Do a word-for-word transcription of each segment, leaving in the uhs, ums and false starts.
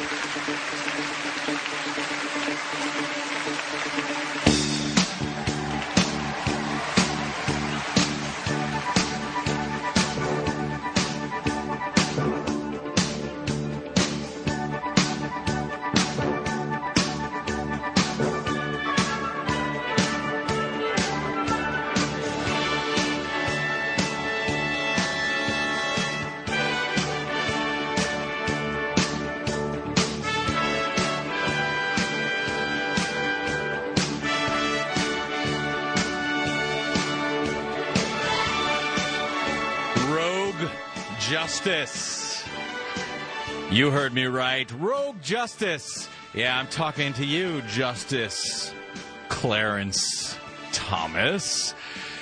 Justice. You heard me right. Rogue Justice. Yeah, I'm talking to you, Justice Clarence Thomas.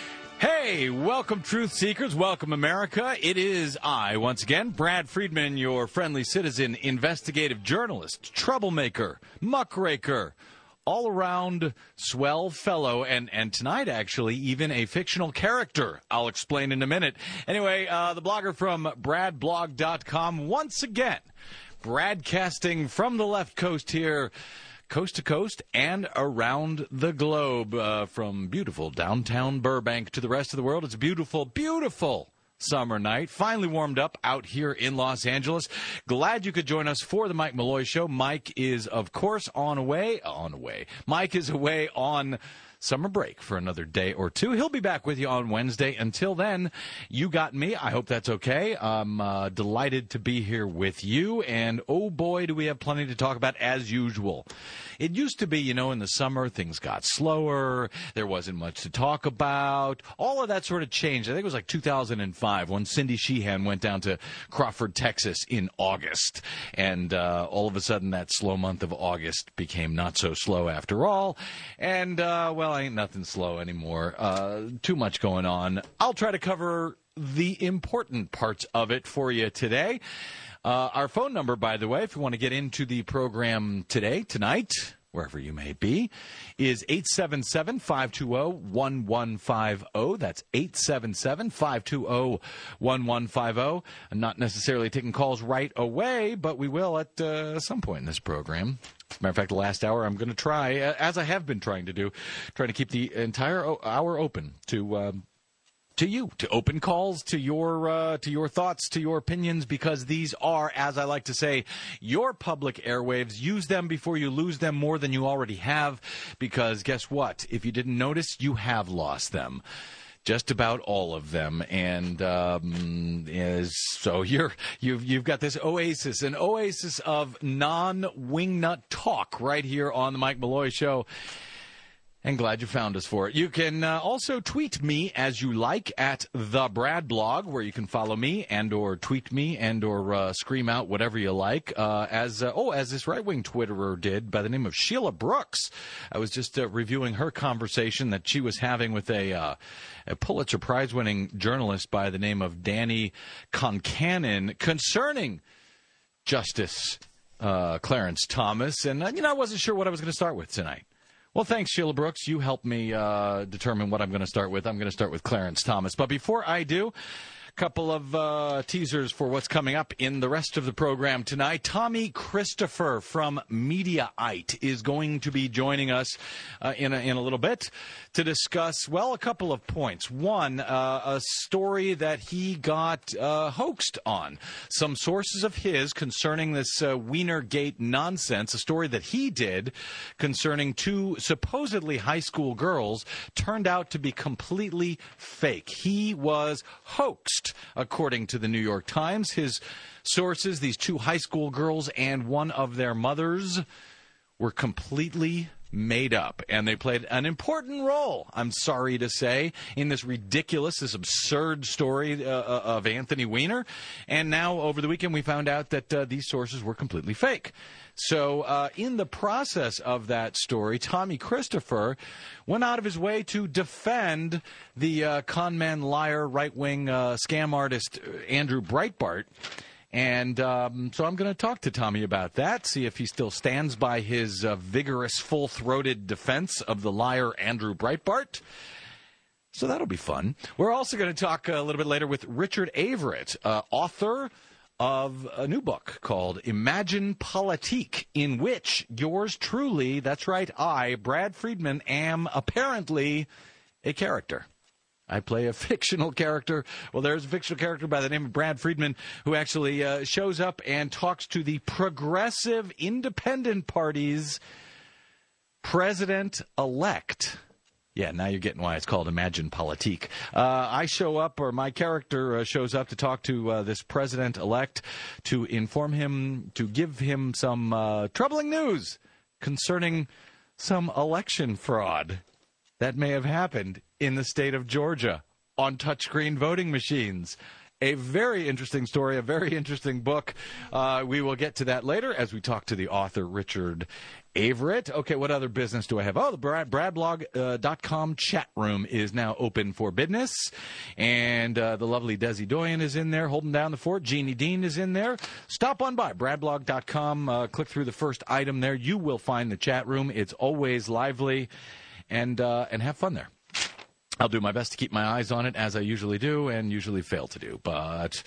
Hey, welcome, Truth Seekers. Welcome, America. It is I, once again, Brad Friedman, your friendly citizen, investigative journalist, troublemaker, muckraker, all-around swell fellow, and, and tonight, actually, even a fictional character. I'll explain in a minute. Anyway, uh, the blogger from brad blog dot com, once again, broadcasting from the left coast here, coast to coast and around the globe, uh, from beautiful downtown Burbank to the rest of the world. It's a beautiful, beautiful summer night, finally warmed up out here in Los Angeles. Glad you could join us for the Mike Malloy Show. Mike is, of course, on away, on away. Mike is away on summer break for another day or two. He'll be back with you on Wednesday. Until then, you got me. I hope that's okay. I'm uh, delighted to be here with you. And, oh, boy, do we have plenty to talk about, as usual. It used to be, you know, in the summer, things got slower. There wasn't much to talk about. All of that sort of changed. I think it was like two thousand five when Cindy Sheehan went down to Crawford, Texas in August. And uh, all of a sudden, that slow month of August became not so slow after all. And, uh, well, ain't nothing slow anymore. Uh, too much going on. I'll try to cover the important parts of it for you today. Uh, our phone number, by the way, if you want to get into the program today, tonight, wherever you may be, is eight seven seven, five two zero, one one five zero. That's eight seven seven, five two zero, one one five zero. I'm not necessarily taking calls right away, but we will at uh, some point in this program. As a matter of fact, the last hour I'm going to try, as I have been trying to do, trying to keep the entire hour open to uh, to you, to open calls, to your uh, to your thoughts, to your opinions, because these are, as I like to say, your public airwaves. Use them before you lose them more than you already have, because guess what? If you didn't notice, you have lost them. Just about all of them, and um, is, so you're you've you've got this oasis, an oasis of non-wingnut talk right here on the Mike Malloy Show. And glad you found us for it. You can uh, also tweet me as you like at the Brad Blog, where you can follow me and or tweet me and or uh, scream out whatever you like. Uh, as uh, oh, as this right-wing Twitterer did by the name of Sheila Brooks. I was just uh, reviewing her conversation that she was having with a, uh, a Pulitzer Prize-winning journalist by the name of Danny Concannon concerning Justice uh, Clarence Thomas. And, uh, you know, I wasn't sure what I was going to start with tonight. Well, thanks, Sheila Brooks. You helped me uh, determine what I'm going to start with. I'm going to start with Clarence Thomas. But before I do, a couple of uh, teasers for what's coming up in the rest of the program tonight. Tommy Christopher from Mediaite is going to be joining us uh, in, a, in a little bit to discuss, well, a couple of points. One, uh, a story that he got uh, hoaxed on. Some sources of his concerning this uh, Wienergate nonsense, a story that he did concerning two supposedly high school girls, turned out to be completely fake. He was hoaxed, according to the New York Times. His sources, these two high school girls and one of their mothers, were completely made up, and they played an important role, I'm sorry to say, in this ridiculous, this absurd story uh, of Anthony Weiner. And now, over the weekend, we found out that uh, these sources were completely fake. So uh, in the process of that story, Tommy Christopher went out of his way to defend the uh, con man, liar, right-wing uh, scam artist Andrew Breitbart. And um, so I'm going to talk to Tommy about that, see if he still stands by his uh, vigorous, full-throated defense of the liar Andrew Breitbart. So that'll be fun. We're also going to talk a little bit later with Richard Averett, uh, author of a new book called Imagine Politique, in which yours truly, that's right, I, Brad Friedman, am apparently a character. I play a fictional character. Well, there's a fictional character by the name of Brad Friedman who actually uh, shows up and talks to the Progressive Independent Party's president-elect. Yeah, now you're getting why it's called Imagine Politique. Uh, I show up, or my character uh, shows up to talk to uh, this president-elect to inform him, to give him some uh, troubling news concerning some election fraud that may have happened in the state of Georgia on touchscreen voting machines. A very interesting story, a very interesting book. Uh, we will get to that later as we talk to the author, Richard Averett. Okay, what other business do I have? Oh, the Brad, bradblog dot com chat room is now open for business. And uh, the lovely Desi Doyen is in there holding down the fort. Jeannie Dean is in there. Stop on by, bradblog dot com. Uh, click through the first item there. You will find the chat room. It's always lively. And uh, and have fun there. I'll do my best to keep my eyes on it, as I usually do and usually fail to do. But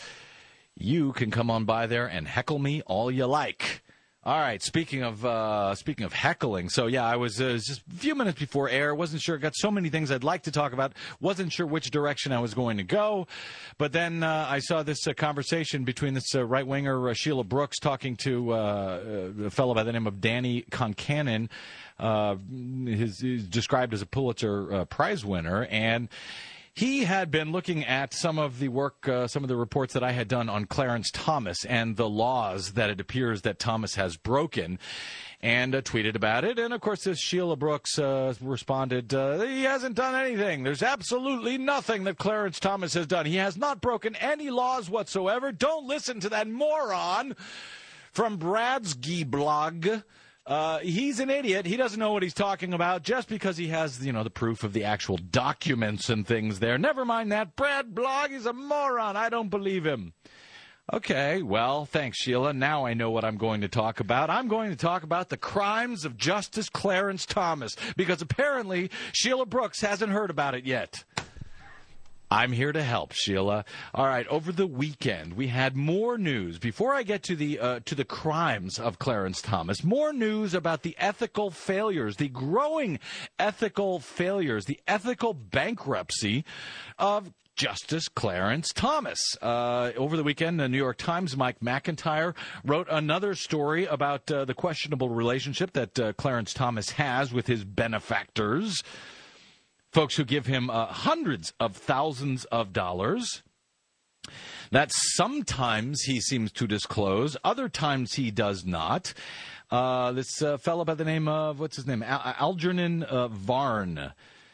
you can come on by there and heckle me all you like. All right, speaking of uh, speaking of heckling, so yeah, I was uh, just a few minutes before air. Wasn't sure. Got so many things I'd like to talk about. Wasn't sure which direction I was going to go. But then uh, I saw this uh, conversation between this uh, right-winger, uh, Sheila Brooks, talking to uh, a fellow by the name of Danny Concannon. Uh, his, he's described as a Pulitzer uh, Prize winner, and he had been looking at some of the work, uh, some of the reports that I had done on Clarence Thomas and the laws that it appears that Thomas has broken, and uh, tweeted about it. And, of course, this Sheila Brooks uh, responded, uh, he hasn't done anything. There's absolutely nothing that Clarence Thomas has done. He has not broken any laws whatsoever. Don't listen to that moron from Bradsky blog. Uh, he's an idiot. He doesn't know what he's talking about just because he has, you know, the proof of the actual documents and things there. Never mind that. Brad Blog is a moron. I don't believe him. Okay, well, thanks, Sheila. Now I know what I'm going to talk about. I'm going to talk about the crimes of Justice Clarence Thomas, because apparently Sheila Brooks hasn't heard about it yet. I'm here to help, Sheila. All right, over the weekend, we had more news. Before I get to the uh, to the crimes of Clarence Thomas, more news about the ethical failures, the growing ethical failures, the ethical bankruptcy of Justice Clarence Thomas. Uh, over the weekend, the New York Times, Mike McIntyre wrote another story about uh, the questionable relationship that uh, Clarence Thomas has with his benefactors, folks who give him uh, hundreds of thousands of dollars that sometimes he seems to disclose, other times he does not. Uh, this uh, fellow by the name of, what's his name, Al- Algernon uh, Varn.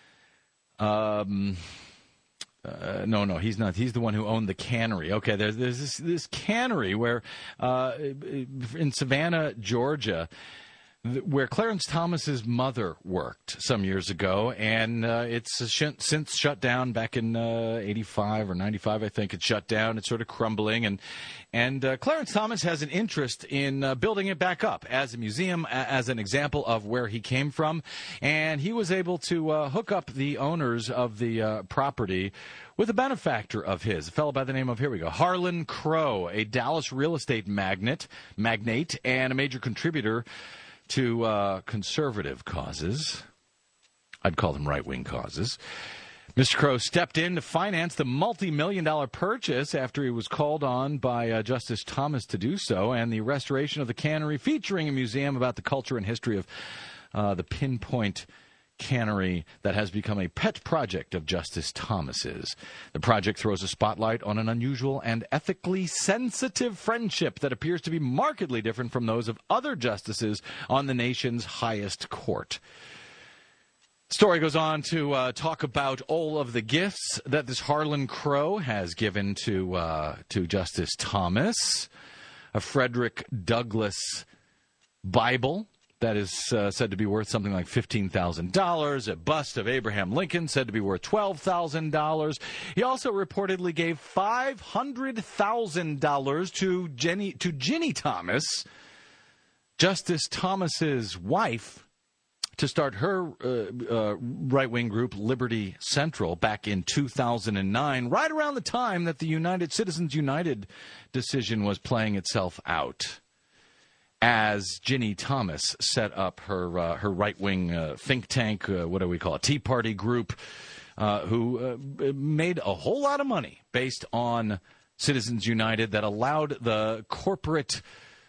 Um, uh, no, no, he's not. He's the one who owned the cannery. Okay, there's, there's this, this cannery where uh, in Savannah, Georgia, where Clarence Thomas's mother worked some years ago, and uh, it's sh- since shut down back in uh, eighty-five or ninety-five, I think. It shut down. It's sort of crumbling, and and uh, Clarence Thomas has an interest in uh, building it back up as a museum, a- as an example of where he came from, and he was able to uh, hook up the owners of the uh, property with a benefactor of his, a fellow by the name of, here we go, Harlan Crow, a Dallas real estate magnate, magnate and a major contributor to uh, conservative causes. I'd call them right-wing causes. Mister Crow stepped in to finance the multi-million dollar purchase after he was called on by uh, Justice Thomas to do so, and the restoration of the cannery, featuring a museum about the culture and history of uh, the Pinpoint Cannery that has become a pet project of Justice Thomas's. The project throws a spotlight on an unusual and ethically sensitive friendship that appears to be markedly different from those of other justices on the nation's highest court. The story goes on to uh, talk about all of the gifts that this Harlan Crow has given to uh, to Justice Thomas, a Frederick Douglass Bible that is uh, said to be worth something like fifteen thousand dollars, a bust of Abraham Lincoln said to be worth twelve thousand dollars. He also reportedly gave five hundred thousand dollars to Jenny to Ginny Thomas, Justice Thomas's wife, to start her uh, uh, right-wing group, Liberty Central, back in two thousand nine, right around the time that the United Citizens United decision was playing itself out, as Ginny Thomas set up her uh, her right-wing uh, think tank, uh, what do we call it, Tea Party group, uh, who uh, made a whole lot of money based on Citizens United that allowed the corporate,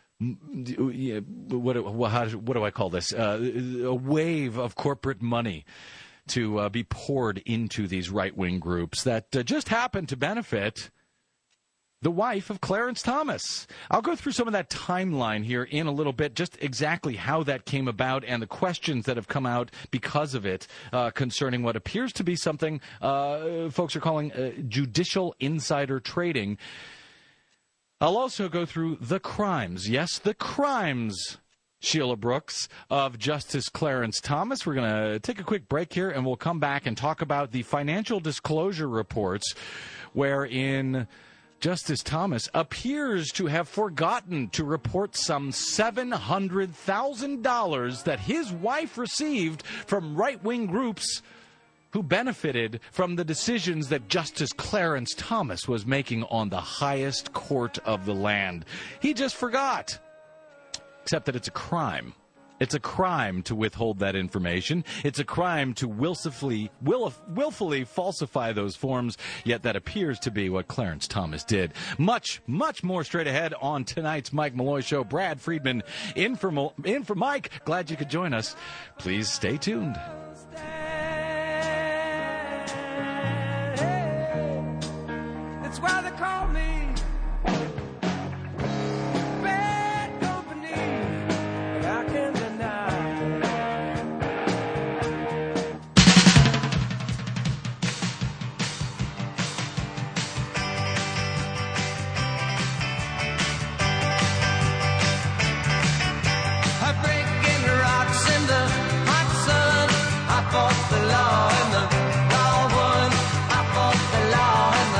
what, how, what do I call this, uh, a wave of corporate money to uh, be poured into these right-wing groups that uh, just happened to benefit the wife of Clarence Thomas. I'll go through some of that timeline here in a little bit, just exactly how that came about and the questions that have come out because of it uh, concerning what appears to be something uh, folks are calling uh, judicial insider trading. I'll also go through the crimes, yes, the crimes, Sheila Brooks, of Justice Clarence Thomas. We're going to take a quick break here, and we'll come back and talk about the financial disclosure reports wherein Justice Thomas appears to have forgotten to report some seven hundred thousand dollars that his wife received from right-wing groups who benefited from the decisions that Justice Clarence Thomas was making on the highest court of the land. He just forgot. Except that it's a crime. It's a crime to withhold that information. It's a crime to willfully, will, willfully falsify those forms, yet that appears to be what Clarence Thomas did. Much, much more straight ahead on tonight's Mike Malloy Show. Brad Friedman in for, in for Mike. Glad you could join us. Please stay tuned. That's why they call me bad company, but I can't deny. I break in the rocks in the hot sun. I fought the law and the law won. I fought the law and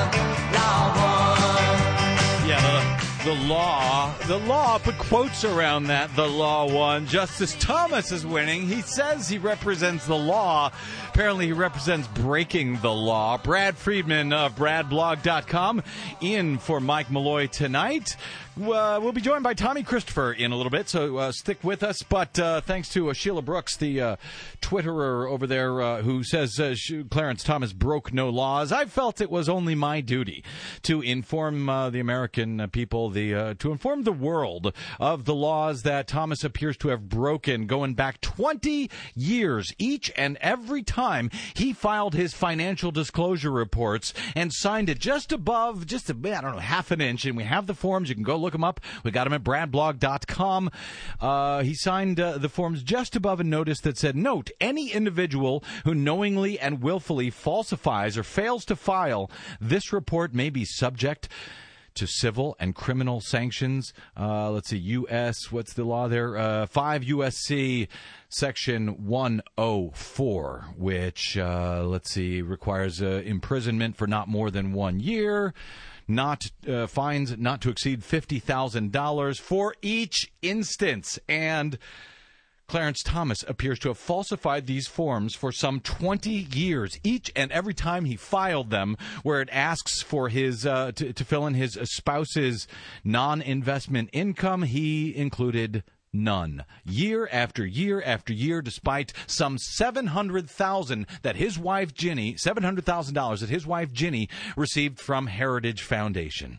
the law won. Yeah, the, the law, the law, put quotes around that, the law won. Justice Thomas is winning. He says he represents the law. Apparently he represents breaking the law. Brad Friedman of brad blog dot com in for Mike Malloy tonight. Uh, we'll be joined by Tommy Christopher in a little bit, so uh, stick with us. But uh, thanks to uh, Sheila Brooks, the uh, Twitterer over there uh, who says uh, Clarence Thomas broke no laws, I felt it was only my duty to inform uh, the American people, the uh, to inform the world of the laws that Thomas appears to have broken going back twenty years, each and every time he filed his financial disclosure reports and signed it just above, just, a, I don't know, half an inch, and we have the forms. You can go look them up. We got them at brad blog dot com. Uh, he signed uh, the forms just above a notice that said, note, any individual who knowingly and willfully falsifies or fails to file this report may be subject to civil and criminal sanctions. Uh, let's see, U S, what's the law there? Uh, five U S C Section one oh four, which, uh, let's see, requires uh, imprisonment for not more than one year. Not uh, fines not to exceed fifty thousand dollars for each instance. And Clarence Thomas appears to have falsified these forms for some twenty years, each and every time he filed them, where it asks for his uh, to, to fill in his spouse's non-investment income. He included none. Year after year after year, despite some seven hundred thousand dollars that his wife Ginny, seven hundred thousand dollars that his wife Ginny received from Heritage Foundation.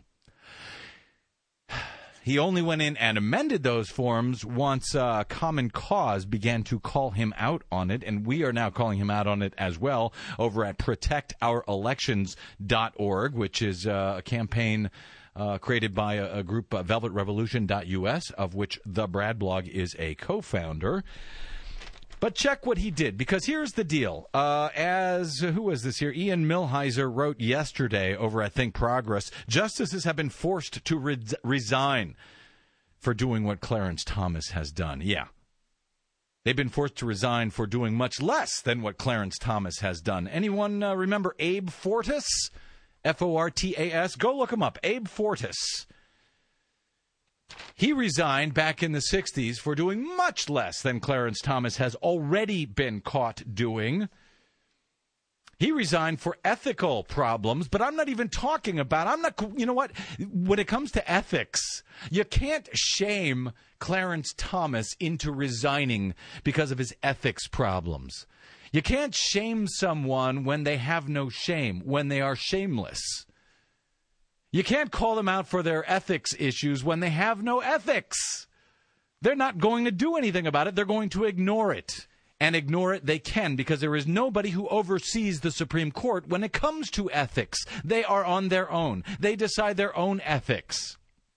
He only went in and amended those forms once uh, Common Cause began to call him out on it, and we are now calling him out on it as well over at protect our elections dot org, which is uh, a campaign Uh, created by a, a group, uh, velvet revolution dot U S, of which the Brad Blog is a co-founder. But check what he did, because here's the deal. Uh, as, who was this here? Ian Millhiser wrote yesterday over at Think Progress, justices have been forced to re- resign for doing what Clarence Thomas has done. Yeah. They've been forced to resign for doing much less than what Clarence Thomas has done. Anyone uh, remember Abe Fortas? F O R T A S. Go look him up. Abe Fortas. He resigned back in the sixties for doing much less than Clarence Thomas has already been caught doing. He resigned for ethical problems, but I'm not even talking about, I'm not, you know what, when it comes to ethics, you can't shame Clarence Thomas into resigning because of his ethics problems. You can't shame someone when they have no shame, when they are shameless. You can't call them out for their ethics issues when they have no ethics. They're not going to do anything about it. They're going to ignore it. And ignore it they can, because there is nobody who oversees the Supreme Court when it comes to ethics. They are on their own. They decide their own ethics.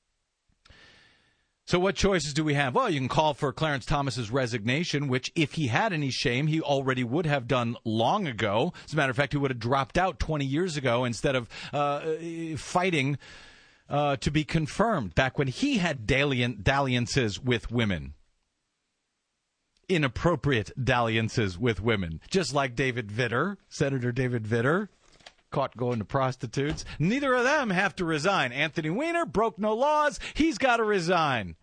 So what choices do we have? Well, you can call for Clarence Thomas's resignation, which if he had any shame, he already would have done long ago. As a matter of fact, he would have dropped out twenty years ago instead of uh, fighting uh, to be confirmed back when he had dallian- dalliances with women. Inappropriate dalliances with women, just like David Vitter, Senator David Vitter, caught going to prostitutes. Neither of them have to resign. Anthony Weiner broke no laws. He's got to resign.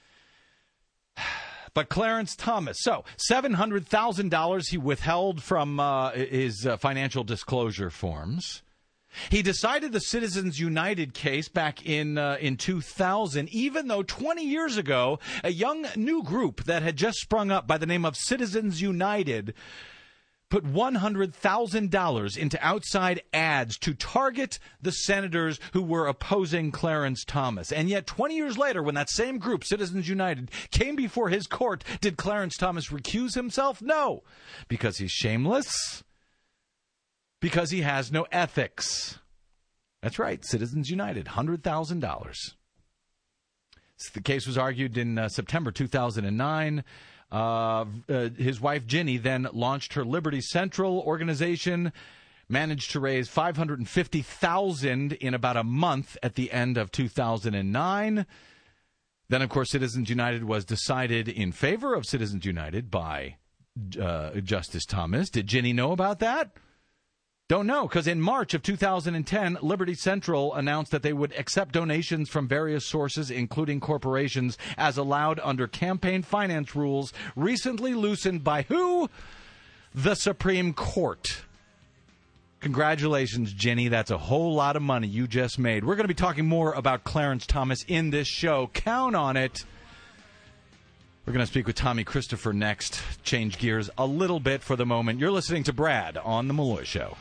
But Clarence Thomas, so seven hundred thousand dollars he withheld from uh, his uh, financial disclosure forms. He decided the Citizens United case back in uh, in two thousand, even though twenty years ago, a young new group that had just sprung up by the name of Citizens United put one hundred thousand dollars into outside ads to target the senators who were opposing Clarence Thomas. And yet twenty years later, when that same group, Citizens United, came before his court, did Clarence Thomas recuse himself? No, because he's shameless. Because he has no ethics. That's right, Citizens United, one hundred thousand dollars. The case was argued in uh, September two thousand nine. Uh, uh, his wife, Ginny, then launched her Liberty Central organization, managed to raise five hundred fifty thousand dollars in about a month at the end of two thousand nine. Then, of course, Citizens United was decided in favor of Citizens United by uh, Justice Thomas. Did Ginny know about that? Don't know, because in March of two thousand ten, Liberty Central announced that they would accept donations from various sources, including corporations, as allowed under campaign finance rules recently loosened by who? The Supreme Court. Congratulations, Ginny. That's a whole lot of money you just made. We're going to be talking more about Clarence Thomas in this show. Count on it. We're going to speak with Tommy Christopher next. Change gears a little bit for the moment. You're listening to Brad on The Malloy Show.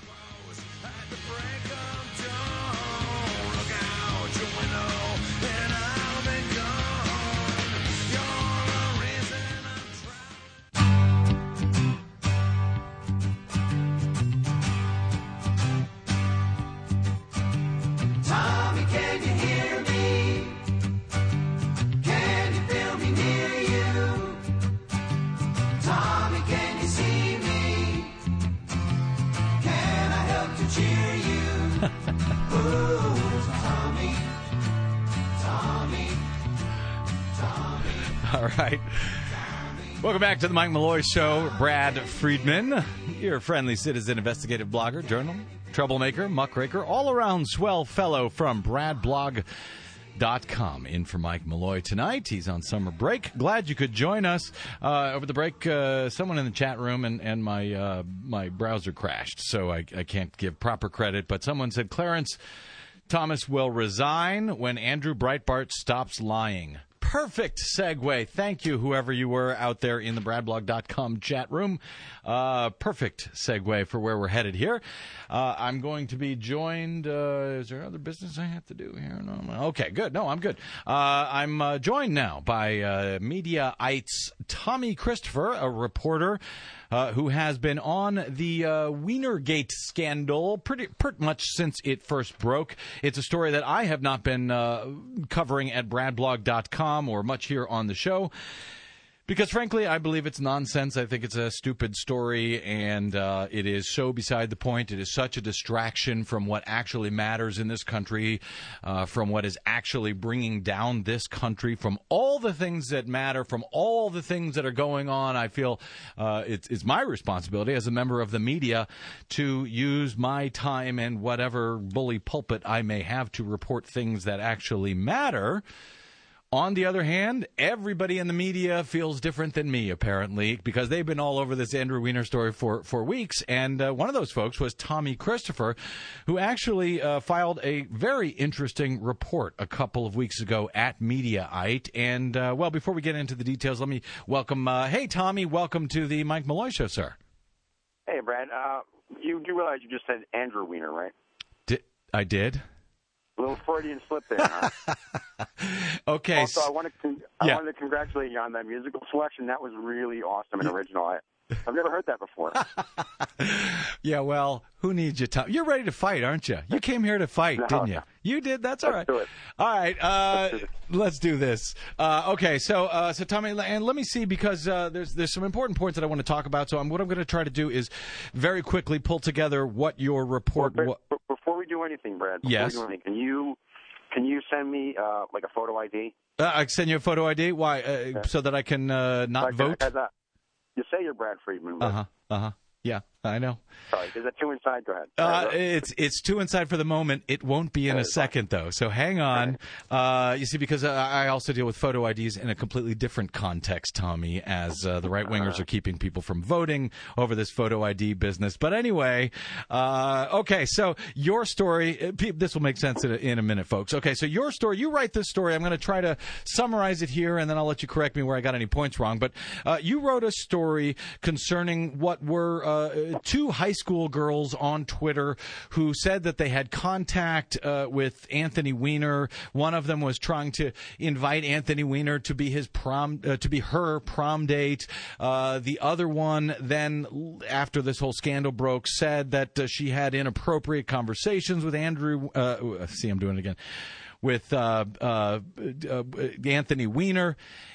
All right. Welcome back to the Mike Malloy Show. Brad Friedman, your friendly citizen investigative blogger, journal, troublemaker, muckraker, all-around swell fellow from brad blog dot com. In for Mike Malloy tonight. He's on summer break. Glad you could join us. Uh, over the break, uh, someone in the chat room and, and my uh, my browser crashed, so I, I can't give proper credit, but someone said Clarence Thomas will resign when Andrew Breitbart stops lying. Perfect segue. Thank you, whoever you were out there in the brad blog dot com chat room. Uh, perfect segue for where we're headed here. Uh, I'm going to be joined. Uh, is there other business I have to do here? No. Okay, good. No, I'm good. Uh, I'm uh, joined now by uh, Mediaite's Tommy Christopher, a reporter uh, who has been on the uh, Wienergate scandal pretty, pretty much since it first broke. It's a story that I have not been uh, covering at brad blog dot com or much here on the show, because frankly I believe it's nonsense. I think it's a stupid story, and uh, it is so beside the point. It is such a distraction from what actually matters in this country, uh, from what is actually bringing down this country, from all the things that matter, from all the things that are going on. I feel uh, it's, it's my responsibility as a member of the media to use my time and whatever bully pulpit I may have to report things that actually matter On the other hand, everybody in the media feels different than me, apparently, because they've been all over this Andrew Weiner story for, for weeks. And uh, one of those folks was Tommy Christopher, who actually uh, filed a very interesting report a couple of weeks ago at Mediaite. And, uh, well, before we get into the details, let me welcome, uh, hey, Tommy, welcome to the Mike Malloy Show, sir. Hey, Brad. Uh, you do realize you just said Andrew Weiner, right? Did, I did? A little Freudian slip there, huh? Okay. Also, I, want to con- I yeah. wanted to congratulate you on that musical selection. That was really awesome and original. I, I've never heard that before. Yeah, well, who needs you, Tom? You're ready to fight, aren't you? You came here to fight, No, didn't you? no. You did. That's all Let's right. do it. All right. Uh, Let's do let's do this. Uh, okay. So, uh, so Tommy, and let me see because uh, there's there's some important points that I want to talk about. So, I'm, what I'm going to try to do is very quickly pull together what your report. Well, wa- but before we do anything, Brad, before Yes. we do anything, can you can you send me uh, like a photo I D? uh, I send you a photo I D. Why? Uh, Okay. So that I can uh, not Like, vote. as a- you say you're Brad Friedman. But, Uh huh. Uh huh. Yeah, I know. Sorry, is that too inside? Go ahead. Uh, it's it's too inside for the moment. It won't be in a Okay, fine. second, though. So hang on. Uh, you see, because uh, I also deal with photo I Ds in a completely different context, Tommy, as uh, the right-wingers are keeping people from voting over this photo I D business. But anyway, uh, okay, so your story, uh, pe- this will make sense in a, in a minute, folks. Okay, so your story, you write this story. I'm going to try to summarize it here, and then I'll let you correct me where I got any points wrong. But uh, you wrote a story concerning what were uh, two high school girls on Twitter who said that they had contact uh, with Anthony Weiner. One of them was trying to invite Anthony Weiner to be his prom, uh, to be her prom date. Uh, the other one then, after this whole scandal broke, said that uh, she had inappropriate conversations with Andrew. Uh, see, I'm doing it again. With uh, uh, uh, Anthony Weiner.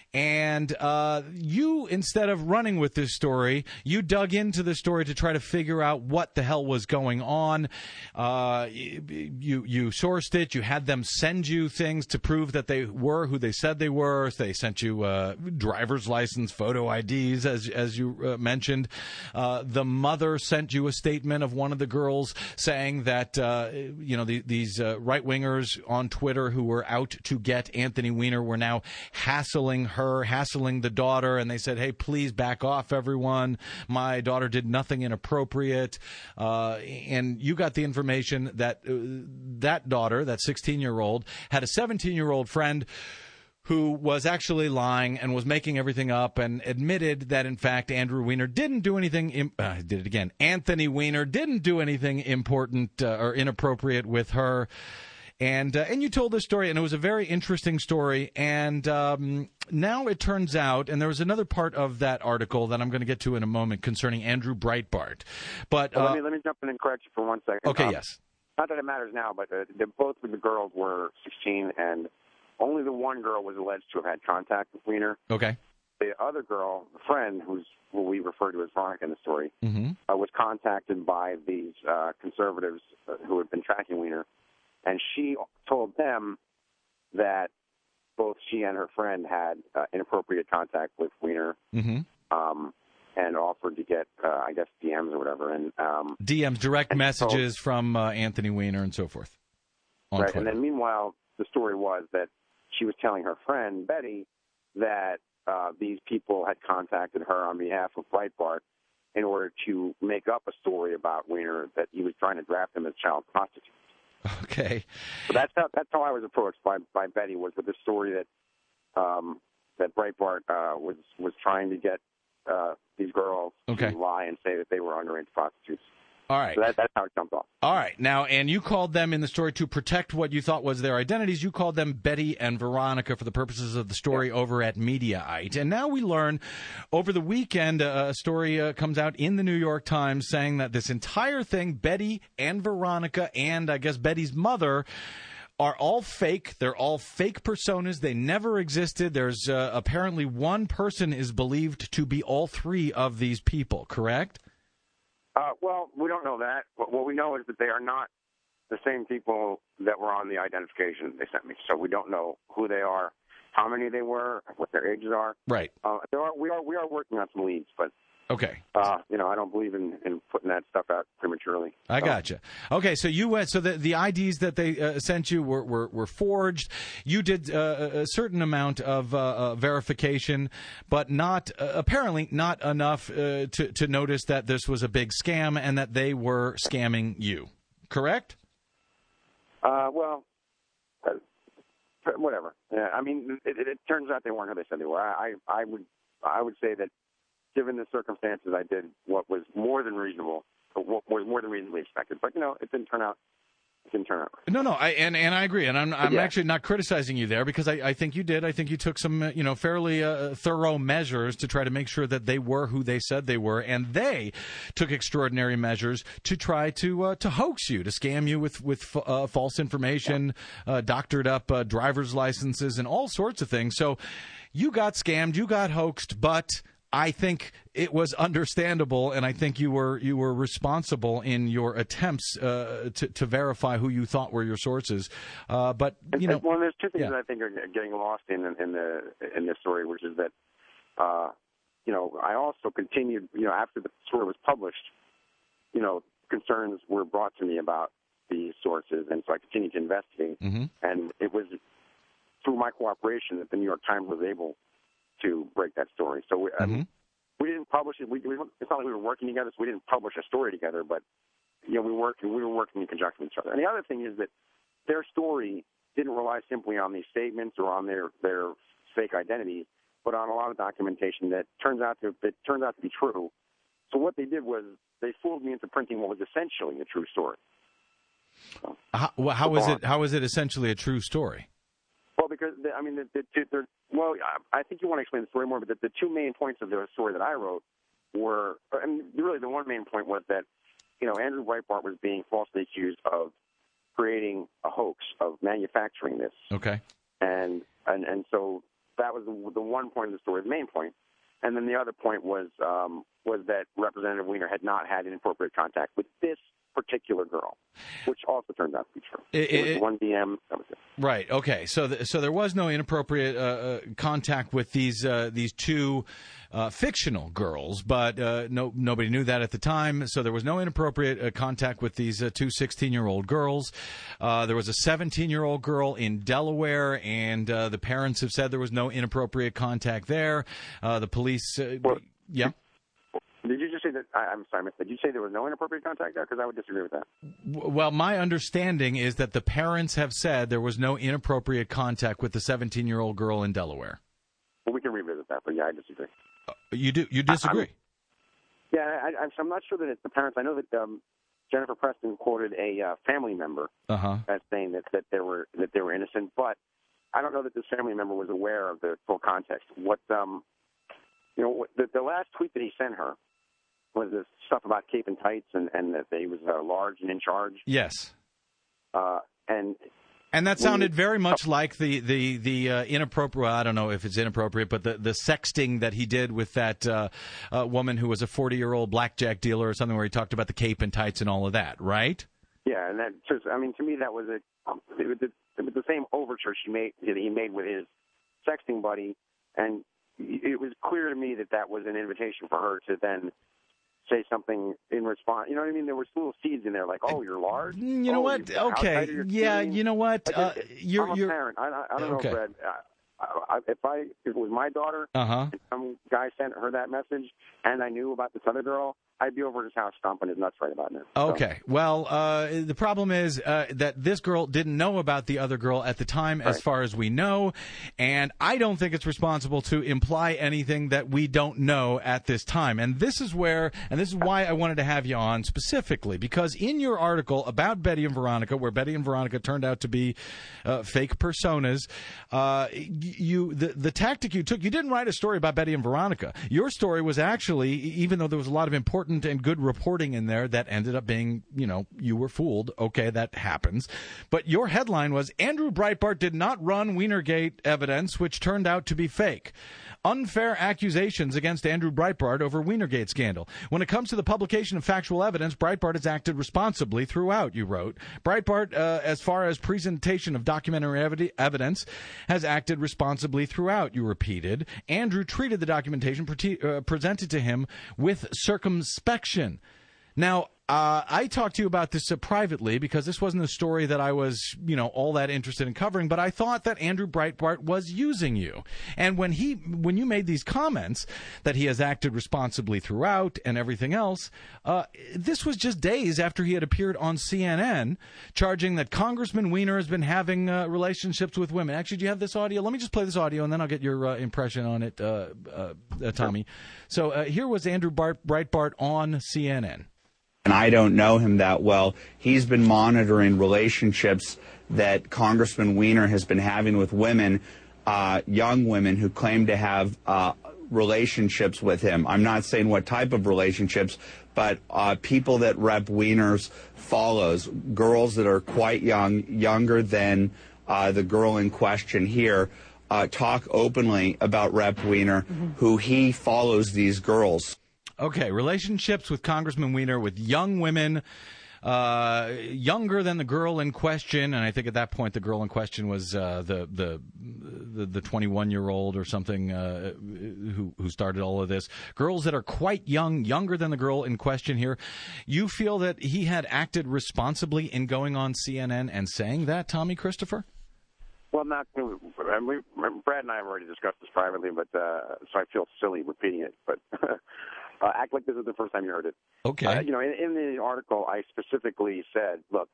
And uh, you, instead of running with this story, you dug into the story to try to figure out what the hell was going on. Uh, you you sourced it. You had them send you things to prove that they were who they said they were. They sent you uh, driver's license, photo I Ds, as as you uh, mentioned. Uh, the mother sent you a statement of one of the girls saying that uh, you know the, these uh, right wingers on Twitter who were out to get Anthony Weiner were now hassling her. Her, hassling the daughter, and they said, hey, please back off, everyone. My daughter did nothing inappropriate. Uh, and you got the information that uh, that daughter, that sixteen-year-old, had a seventeen-year-old friend who was actually lying and was making everything up and admitted that, in fact, Andrew Weiner didn't do anything Im- uh, did it again. Anthony Weiner didn't do anything important uh, or inappropriate with her. And uh, and you told this story, and it was a very interesting story. And um, now it turns out, and there was another part of that article that I'm going to get to in a moment concerning Andrew Breitbart. But uh, well, let me let me jump in and correct you for one second. Okay, Um, yes. Not that it matters now, but uh, the, both of the girls were sixteen, and only the one girl was alleged to have had contact with Weiner. Okay. The other girl, the friend, who's who we refer to as Veronica in the story, Mm-hmm. uh, was contacted by these uh, conservatives uh, who had been tracking Weiner. And she told them that both she and her friend had uh, inappropriate contact with Weiner, Mm-hmm. um, and offered to get, uh, I guess, D Ms or whatever. And um, D Ms, direct and messages from uh, Anthony Weiner and so forth on right. Twitter. And then meanwhile, the story was that she was telling her friend Betty that uh, these people had contacted her on behalf of Breitbart in order to make up a story about Weiner that he was trying to draft him as child prostitute. Okay. So that's how that's how I was approached by by Betty, was with the story that um, that Breitbart uh, was was trying to get uh, these girls Okay. to lie and say that they were underage prostitutes. All right. So that, that's how it jumped off. All right. Now, and you called them in the story to protect what you thought was their identities. You called them Betty and Veronica for the purposes of the story Yeah. over at Mediaite. And now we learn over the weekend, uh, a story uh, comes out in the New York Times saying that this entire thing, Betty and Veronica and I guess Betty's mother, are all fake. They're all fake personas. They never existed. There's uh, apparently one person is believed to be all three of these people, correct? Uh, well, we don't know that. What, what we know is that they are not the same people that were on the identification they sent me. So we don't know who they are, how many they were, what their ages are. Right. Uh, there are we are we are working on some leads, but Okay. Uh, you know, I don't believe in, in putting that stuff out prematurely. I So- gotcha. Okay, so you went. So the the I Ds that they uh, sent you were, were were forged. You did uh, a certain amount of uh, uh, verification, but not uh, apparently not enough uh, to to notice that this was a big scam and that they were scamming you. Correct? Uh, well, uh, whatever. Yeah, I mean, it, it, it turns out they weren't who they said they were. I, I, I would, I would say that, given the circumstances, I did what was more than reasonable, what was more than reasonably expected. But you know, it didn't turn out. It didn't turn out right. No, no, I and, and I agree, and I'm I'm Yeah. actually not criticizing you there because I, I think you did. I think you took some uh, you know fairly uh, thorough measures to try to make sure that they were who they said they were, and they took extraordinary measures to try to uh, to hoax you, to scam you with with uh, false information, uh, doctored up uh, driver's licenses, and all sorts of things. So you got scammed, you got hoaxed, but I think it was understandable, and I think you were you were responsible in your attempts uh, to to verify who you thought were your sources. Uh, but you know, well, there's two things yeah. that I think are getting lost in in the in this story, which is that, uh, you know, I also continued, you know, after the story was published, you know, concerns were brought to me about these sources, and so I continued to investigate, Mhm. and it was through my cooperation that the New York Times was able to break that story. So we, I mean, Mhm. we didn't publish it. We, we, it's not like we were working together, so we didn't publish a story together. But you know, we worked. We were working in conjunction with each other. And the other thing is that their story didn't rely simply on these statements or on their their fake identities, but on a lot of documentation that turns out to that turns out to be true. So what they did was they fooled me into printing what was essentially a true story. So, how, well, how is it? How is it essentially a true story? Well, because the, I mean, the, the, the, the, well, I I think you want to explain the story more, but the, the two main points of the story that I wrote were, and really the one main point was that, you know, Andrew Breitbart was being falsely accused of creating a hoax, of manufacturing this, Okay. and and and so that was the, the one point of the story, the main point, and then the other point was um, was that Representative Weiner had not had inappropriate contact with this particular girl, which also turned out to be true. It- It, was it- one D M. That was it. Right. Okay. So, th- so there was no inappropriate uh, uh, contact with these uh, these two uh, fictional girls, but uh, no nobody knew that at the time. So there was no inappropriate uh, contact with these uh, two sixteen-year-old girls. Uh, there was a seventeen-year-old girl in Delaware, and uh, the parents have said there was no inappropriate contact there. Uh, the police. Uh, Well, yeah. Did you just say that? I, I'm sorry, I missed that. Did you say there was no inappropriate contact there? Because I would disagree with that. W- Well, my understanding is that the parents have said there was no inappropriate contact with the seventeen-year-old girl in Delaware. Well, we can revisit that, but yeah, I disagree. You do. You disagree? Yeah, I, I, I'm not sure that it's the parents. I know that um, Jennifer Preston quoted a uh, family member Uh huh. as saying that, that they were that they were innocent, but I don't know that this family member was aware of the full context. What um, you know, what- the, the last tweet that he sent her was this stuff about cape and tights and, and that he was uh, large and in charge. Yes. Uh, and And that sounded very much like the the the uh, inappropriate. Well, I don't know if it's inappropriate, but the, the sexting that he did with that uh, uh, woman who was a forty-year-old blackjack dealer or something, where he talked about the cape and tights and all of that, right? yeah, and that just, I mean, to me, that was a um, it was the, it was the same overture she made that he made with his sexting buddy, and it was clear to me that that was an invitation for her to then say something in response. You know what I mean? There were little seeds in there, like, "Oh, you're large." You know Oh, what? you- how Okay, tight are your yeah. jeans?" You know what? Like, Uh, it- you're I'm a you're. parent. I, I, I don't Okay. know, Fred. I, I, if I if it was my daughter Uh huh. and some guy sent her that message, and I knew about this other girl, I'd be over at his house stomping his nuts right about now. So- Okay. Well, uh, the problem is uh, that this girl didn't know about the other girl at the time, as Right. far as we know, and I don't think it's responsible to imply anything that we don't know at this time. And this is where, and this is why I wanted to have you on specifically, because in your article about Betty and Veronica, where Betty and Veronica turned out to be uh, fake personas, uh, you the the tactic you took, you didn't write a story about Betty and Veronica. Your story was actually, even though there was a lot of important and good reporting in there that ended up being, you know, you were fooled. Okay, that happens. But your headline was, Andrew Breitbart did not run Wienergate evidence, which turned out to be fake. unfair accusations against Andrew Breitbart over Wienergate scandal. When it comes to the publication of factual evidence, Breitbart has acted responsibly throughout, you wrote. Breitbart, uh, as far as presentation of documentary ev- evidence, has acted responsibly throughout, you repeated. Andrew treated the documentation pre- uh, presented to him with circumspection. Now, uh, I talked to you about this uh, privately because this wasn't a story that I was, you know, all that interested in covering, but I thought that Andrew Breitbart was using you. And when he, when you made these comments that he has acted responsibly throughout and everything else, uh, this was just days after he had appeared on C N N charging that Congressman Weiner has been having uh, relationships with women. Actually, do you have this audio? Let me just play this audio and then I'll get your uh, impression on it, uh, uh, uh, Tommy. So uh, here was Andrew Bart- Breitbart on C N N. And I don't know him that well. He's been monitoring relationships that Congressman Weiner has been having with women, uh, young women who claim to have uh, relationships with him. I'm not saying what type of relationships, but uh, people that Rep Weiner's follows, girls that are quite young, younger than uh, the girl in question here, uh, talk openly about Rep Weiner, mm-hmm. who he follows these girls. Okay, relationships with Congressman Weiner with young women, uh, younger than the girl in question, and I think at that point the girl in question was uh, the the the the twenty-one-year-old or something uh, who who started all of this. Girls that are quite young, younger than the girl in question here. You feel that he had acted responsibly in going on C N N and saying that, Tommy Christopher? Well, not and we, Brad and I have already discussed this privately, but uh, so I feel silly repeating it, but. Uh, act like this is the first time you heard it. Okay. Uh, you know, in, in the article, I specifically said, look,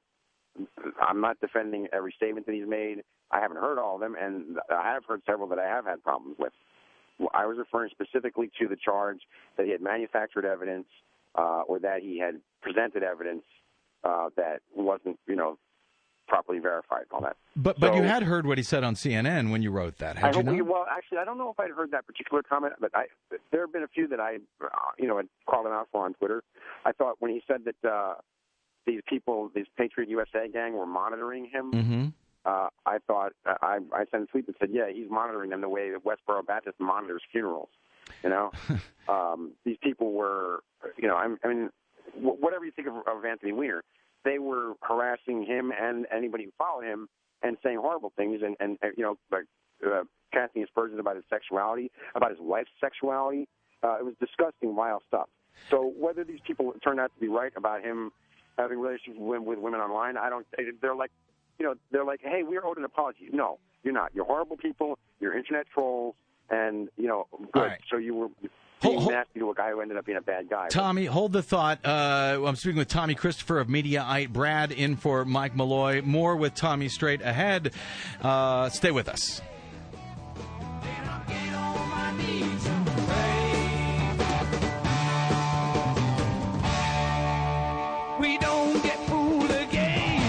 I'm not defending every statement that he's made. I haven't heard all of them, and I have heard several that I have had problems with. I was referring specifically to the charge that he had manufactured evidence uh, or that he had presented evidence uh, that wasn't, you know, properly verified and all that. But but so, you had heard what he said on C N N when you wrote that, had I you not? We, well, actually, I don't know if I'd heard that particular comment, but I, there have been a few that I, uh, you know, had called him out for on Twitter. I thought when he said that uh, these people, this Patriot U S A gang, were monitoring him, mm-hmm. uh, I thought, uh, I, I sent a tweet that said, yeah, he's monitoring them the way that Westboro Baptist monitors funerals. You know, um, these people were, you know, I, I mean, whatever you think of, of Anthony Weiner, they were harassing him and anybody who followed him and saying horrible things and, and, and you know, like uh, casting aspersions about his sexuality, about his wife's sexuality. Uh, it was disgusting, vile stuff. So whether these people turn out to be right about him having relationships with, with women online, I don't. They're like, you know, they're like, hey, we're owed an apology. No, you're not. You're horrible people. You're internet trolls, and you know, good. Right. So you were being hold, nasty to a guy who ended up being a bad guy. Tommy, hold the thought. Uh, I'm speaking with Tommy Christopher of Mediaite. Brad in for Mike Malloy. More with Tommy straight ahead. Uh, stay with us. We don't get fooled again.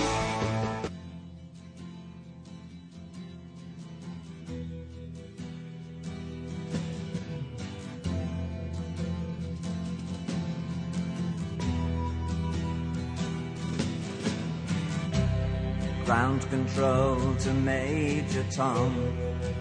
Ground control to Major Tom.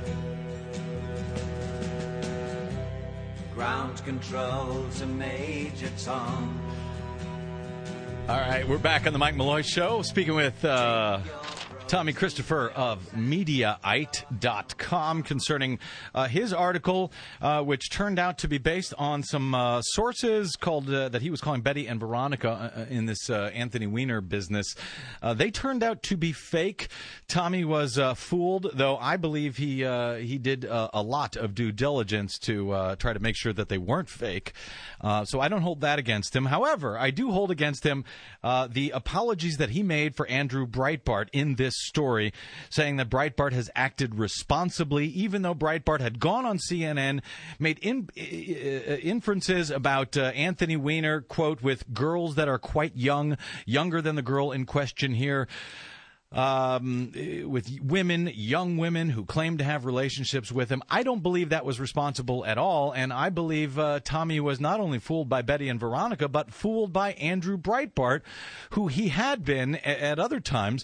Ground control to Major Tom. All right, we're back on the Mike Malloy Show, speaking with uh, Tommy Christopher of Mediaite dot com concerning uh, his article, uh, which turned out to be based on some uh, sources called uh, that he was calling Betty and Veronica uh, in this uh, Anthony Weiner business. Uh, they turned out to be fake. Tommy was uh, fooled, though I believe he uh, he did uh, a lot of due diligence to uh, try to make sure that they weren't fake. Uh, so I don't hold that against him. However, I do hold against him uh, the apologies that he made for Andrew Breitbart in this story, saying that Breitbart has acted responsibly, even though Breitbart had gone on C N N, made in, uh, inferences about uh, Anthony Weiner, quote, with girls that are quite young, younger than the girl in question here. um, with women, young women who claim to have relationships with him. I don't believe that was responsible at all, and I believe uh, Tommy was not only fooled by Betty and Veronica, but fooled by Andrew Breitbart, who he had been a- at other times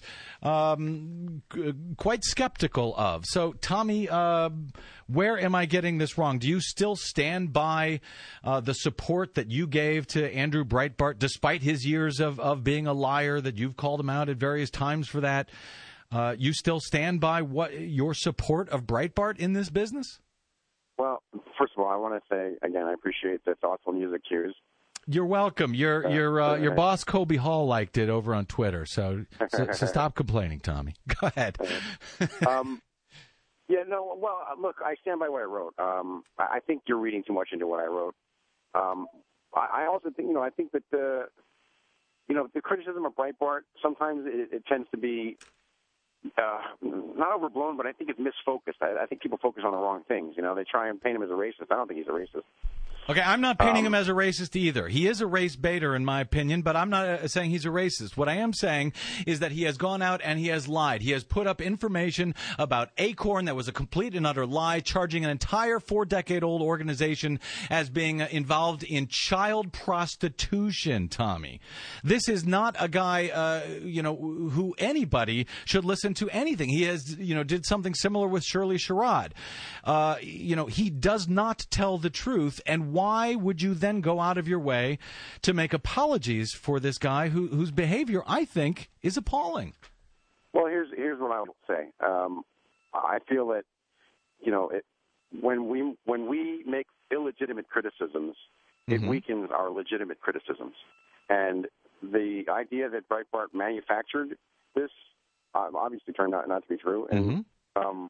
um, g- quite skeptical of. So, Tommy, uh, where am I getting this wrong? Do you still stand by uh, the support that you gave to Andrew Breitbart, despite his years of, of being a liar, that you've called him out at various times for that? Uh, you still stand by what your support of Breitbart in this business? Well, first of all, I want to say, again, I appreciate the thoughtful music cues. You're welcome. Your your uh, your boss Kobe Hall liked it over on Twitter, so so, so stop complaining, Tommy. Go ahead. um, yeah, no. Well, look, I stand by what I wrote. Um, I think you're reading too much into what I wrote. Um, I, I also think, you know, I think that the, you know, the criticism of Breitbart sometimes it, it tends to be uh, not overblown, but I think it's misfocused. I, I think people focus on the wrong things. You know, they try and paint him as a racist. I don't think he's a racist. Okay, I'm not painting um, him as a racist either. He is a race baiter, in my opinion, but I'm not uh, saying he's a racist. What I am saying is that he has gone out and he has lied. He has put up information about Acorn that was a complete and utter lie, charging an entire four-decade-old organization as being uh, involved in child prostitution, Tommy. This is not a guy, uh, you know, who anybody should listen to anything. He has, you know, did something similar with Shirley Sherrod. Uh, you know, he does not tell the truth, and why would you then go out of your way to make apologies for this guy who, whose behavior, I think, is appalling? Well, here's here's what I will say. Um, I feel that, you know, it, when we when we make illegitimate criticisms, it mm-hmm. weakens our legitimate criticisms. And the idea that Breitbart manufactured this uh, obviously turned out not to be true. And mm-hmm. um,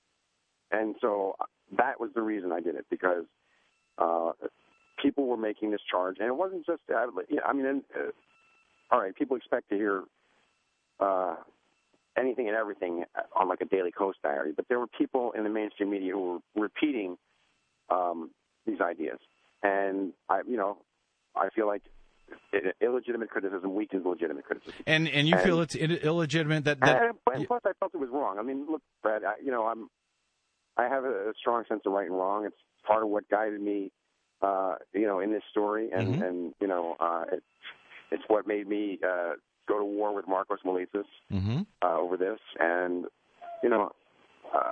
and so that was the reason I did it, because Uh, people were making this charge, and it wasn't just. Uh, I mean, uh, all right, people expect to hear uh, anything and everything on like a Daily Kos diary, but there were people in the mainstream media who were repeating um, these ideas, and I, you know, I feel like it, illegitimate criticism weakens legitimate criticism. And and you and, feel it's illegitimate that. that and, and plus, I felt it was wrong. I mean, look, Brad, I, you know, I'm. I have a, a strong sense of right and wrong. It's part of what guided me, uh, you know, in this story, and, mm-hmm. and you know, uh, it, it's what made me uh, go to war with Markos Moulitsas mm-hmm. uh, over this. And, you know, uh,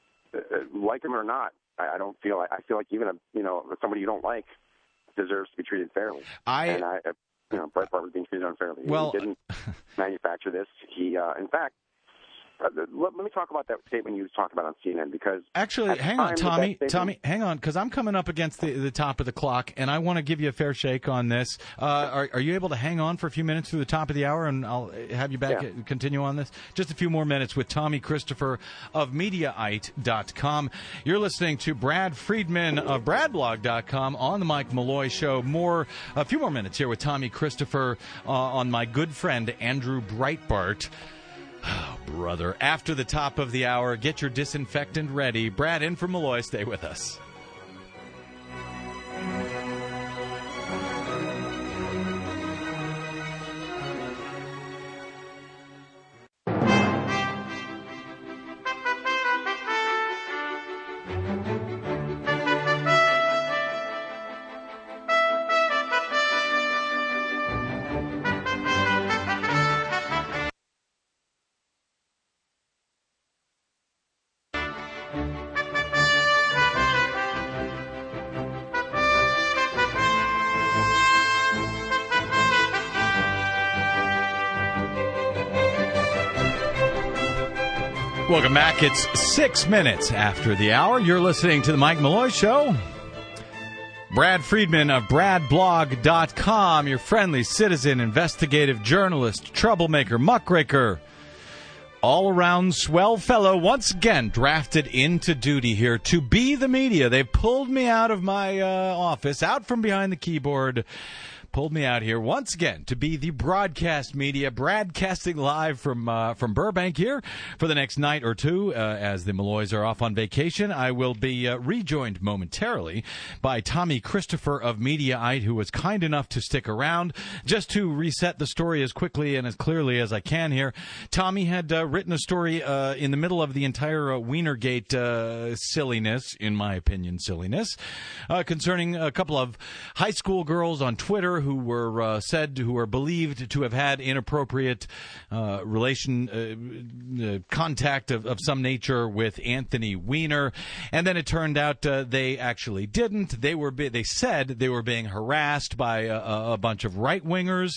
like him or not, I, I don't feel, I feel like even, a, you know, somebody you don't like deserves to be treated fairly. I, and I, you know, Breitbart was being treated unfairly. Well, he didn't manufacture this. He, uh, in fact, Uh, let, let me talk about that statement you talked about on C N N, because actually, hang on, Tommy, Tommy, hang on, because I'm coming up against the, the top of the clock, and I want to give you a fair shake on this. Uh, are, are you able to hang on for a few minutes through the top of the hour, and I'll have you back, yeah. uh, continue on this? Just a few more minutes with Tommy Christopher of Mediaite dot com. You're listening to Brad Friedman of Brad Blog dot com on the Mike Malloy Show. More, a few more minutes here with Tommy Christopher uh, on my good friend Andrew Breitbart. Oh, brother. After the top of the hour, get your disinfectant ready. Brad in for Malloy. Stay with us. Welcome back. It's six minutes after the hour. You're listening to the Mike Malloy Show. Brad Friedman of Brad Blog dot com, your friendly citizen, investigative journalist, troublemaker, muckraker, all-around swell fellow, once again drafted into duty here to be the media. They've pulled me out of my uh, office, out from behind the keyboard, pulled me out here once again to be the broadcast media, broadcasting live from uh, from Burbank here for the next night or two uh, as the Malloys are off on vacation. I will be uh, rejoined momentarily by Tommy Christopher of Mediaite, who was kind enough to stick around. Just to reset the story as quickly and as clearly as I can here, Tommy had uh, written a story uh, in the middle of the entire uh, Wienergate uh, silliness, in my opinion, silliness, uh, concerning a couple of high school girls on Twitter who were uh, said, who were believed to have had inappropriate uh, relation, uh, uh, contact of, of some nature with Anthony Weiner. And then it turned out uh, they actually didn't. They were, be- they said they were being harassed by a, a bunch of right-wingers.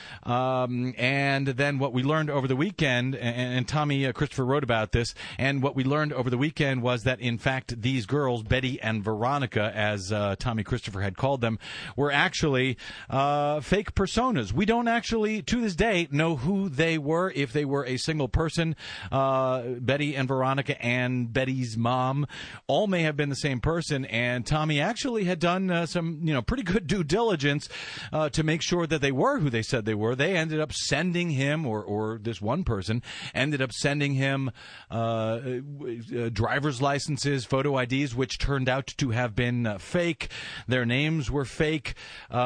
Um, and then what we learned over the weekend, and, and Tommy uh, Christopher wrote about this, and what we learned over the weekend was that, in fact, these girls, Betty and Veronica, as uh, Tommy Christopher had called them, were actually uh, fake personas. We don't actually, to this day, know who they were, if they were a single person. Uh, Betty and Veronica and Betty's mom all may have been the same person, and Tommy actually had done uh, some, you know, pretty good due diligence uh, to make sure that they were who they said they were. They ended up sending him, or, or this one person ended up sending him uh, uh, driver's licenses, photo I Ds, which turned out to have been uh, fake. Their names were fake,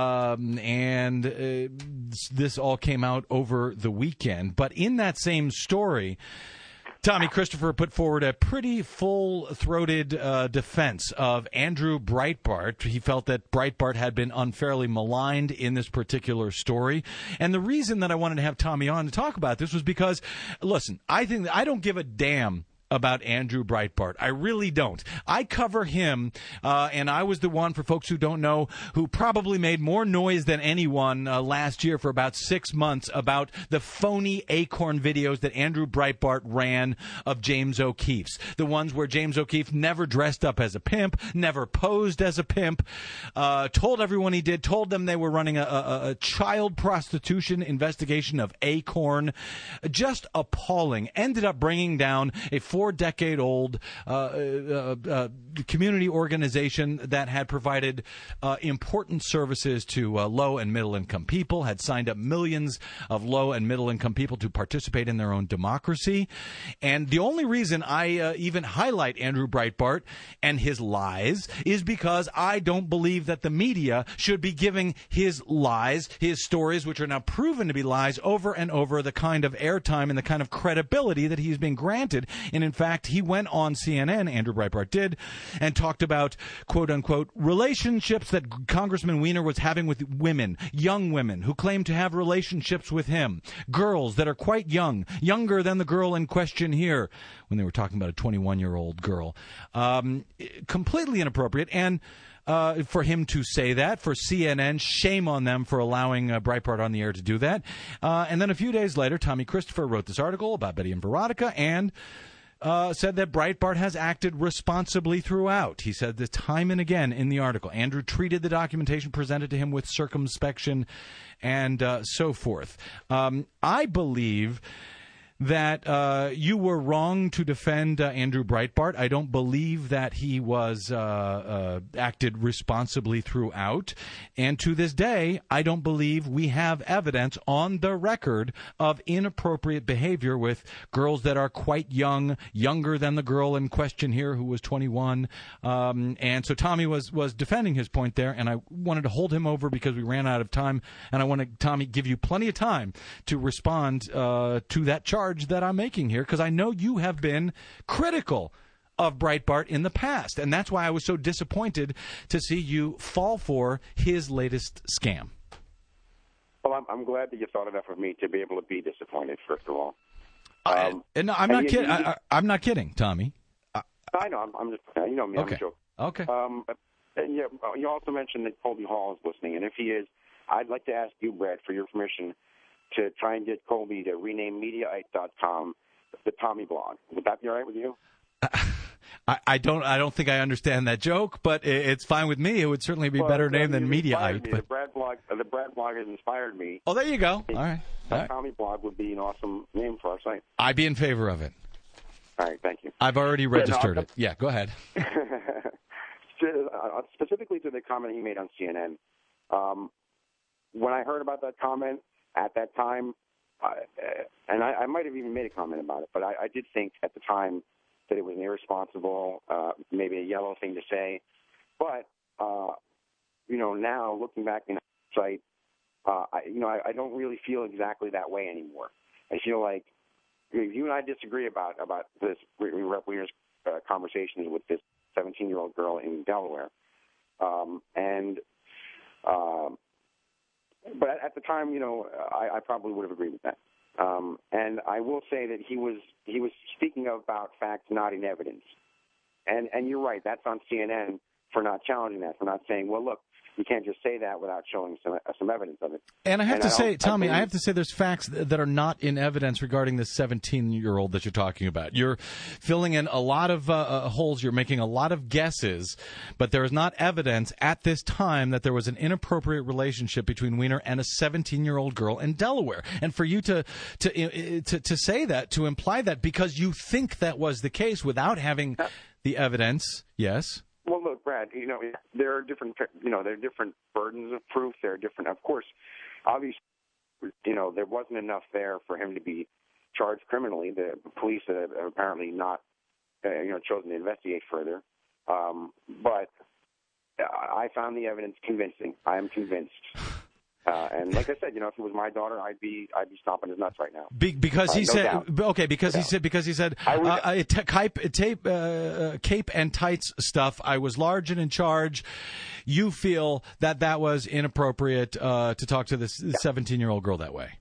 um, and uh, this all came out over the weekend. But in that same story, Tommy Christopher put forward a pretty full-throated uh, defense of Andrew Breitbart. He felt that Breitbart had been unfairly maligned in this particular story. And the reason that I wanted to have Tommy on to talk about this was because, listen, I think I don't give a damn about Andrew Breitbart. I really don't. I cover him, uh, and I was the one, for folks who don't know, who probably made more noise than anyone uh, last year for about six months about the phony Acorn videos that Andrew Breitbart ran of James O'Keefe's. The ones where James O'Keefe never dressed up as a pimp, never posed as a pimp, uh, told everyone he did, told them they were running a, a, a child prostitution investigation of Acorn. Just appalling. Ended up bringing down a four-decade-old uh, uh, uh, community organization that had provided uh, important services to uh, low- and middle-income people, had signed up millions of low- and middle-income people to participate in their own democracy. And the only reason I uh, even highlight Andrew Breitbart and his lies is because I don't believe that the media should be giving his lies, his stories, which are now proven to be lies, over and over, the kind of airtime and the kind of credibility that he's been granted. And in fact, he went on C N N, Andrew Breitbart did, and talked about, quote unquote, relationships that Congressman Weiner was having with women, young women who claim to have relationships with him, girls that are quite young, younger than the girl in question here, when they were talking about a twenty-one-year-old girl. Um, completely inappropriate. And Uh, for him to say that, for C N N, shame on them for allowing uh, Breitbart on the air to do that. Uh, and then a few days later, Tommy Christopher wrote this article about Betty and Veronica and uh, said that Breitbart has acted responsibly throughout. He said this time and again in the article. Andrew treated the documentation presented to him with circumspection and uh, so forth. Um, I believe that uh, you were wrong to defend uh, Andrew Breitbart. I don't believe that he was uh, uh, acted responsibly throughout. And to this day, I don't believe we have evidence on the record of inappropriate behavior with girls that are quite young, younger than the girl in question here who was twenty-one. Um, and so Tommy was, was defending his point there, and I wanted to hold him over because we ran out of time. And I want to, Tommy, give you plenty of time to respond uh, to that charge that I'm making here, because I know you have been critical of Breitbart in the past, and that's why I was so disappointed to see you fall for his latest scam. Well, I'm, I'm glad that you thought enough of me to be able to be disappointed, first of all. Um, I, no, I'm not you, kidding. You, I, I'm not kidding, Tommy. I, I know. I'm, I'm just, you know me. Okay. I'm joking. Okay. Um, and yeah, you also mentioned that Colby Hall is listening, and if he is, I'd like to ask you, Brad, for your permission to try and get Colby to rename Mediaite dot com the Tommy blog. Would that be all right with you? I, I don't. I don't think I understand that joke, but it, it's fine with me. It would certainly be a well, better name than Mediaite. Me. But the Brad blog, uh, the Brad blog has inspired me. Oh, there you go. All right. The All right. Tommy blog would be an awesome name for our site. I'd be in favor of it. All right. Thank you. I've already registered yeah, no, it. Yeah. Go ahead. Specifically to the comment he made on C N N. Um, when I heard about that comment at that time, uh, and I, I might have even made a comment about it, but I, I did think at the time that it was an irresponsible, uh, maybe a yellow thing to say. But, uh, you know, now looking back in hindsight, uh, I, you know, I, I don't really feel exactly that way anymore. I feel like if you and I disagree about, about this Rep Wiener's uh, conversation with this seventeen-year-old girl in Delaware. Um, and, um, but at, at the time, you know, I, I probably would have agreed with that. Um, and I will say that he was he was speaking about facts, not in evidence. And and you're right, that's on C N N for not challenging that, for not saying, well, look, you can't just say that without showing some uh, some evidence of it. And I have and to I say, Tommy, I, I have to say there's facts that are not in evidence regarding this seventeen-year-old that you're talking about. You're filling in a lot of uh, uh, holes. You're making a lot of guesses, but there is not evidence at this time that there was an inappropriate relationship between Weiner and a seventeen-year-old girl in Delaware. And for you to to to, to say that, to imply that because you think that was the case without having the evidence, yes. Well, look, Brad, you know, there are different, you know, there are different burdens of proof. There are different, of course, obviously, you know, there wasn't enough there for him to be charged criminally. The police have apparently not, uh, you know, chosen to investigate further. Um, but I found the evidence convincing. I am convinced. Uh, and like I said, you know, if it was my daughter, I'd be I'd be stomping his nuts right now. Be, because he uh, no said, doubt. okay, because no he doubt. said, because he said, I would, uh, uh, t- cape, tape, uh, cape and tights stuff. I was large and in charge. You feel that that was inappropriate uh, to talk to this seventeen-year-old girl that way,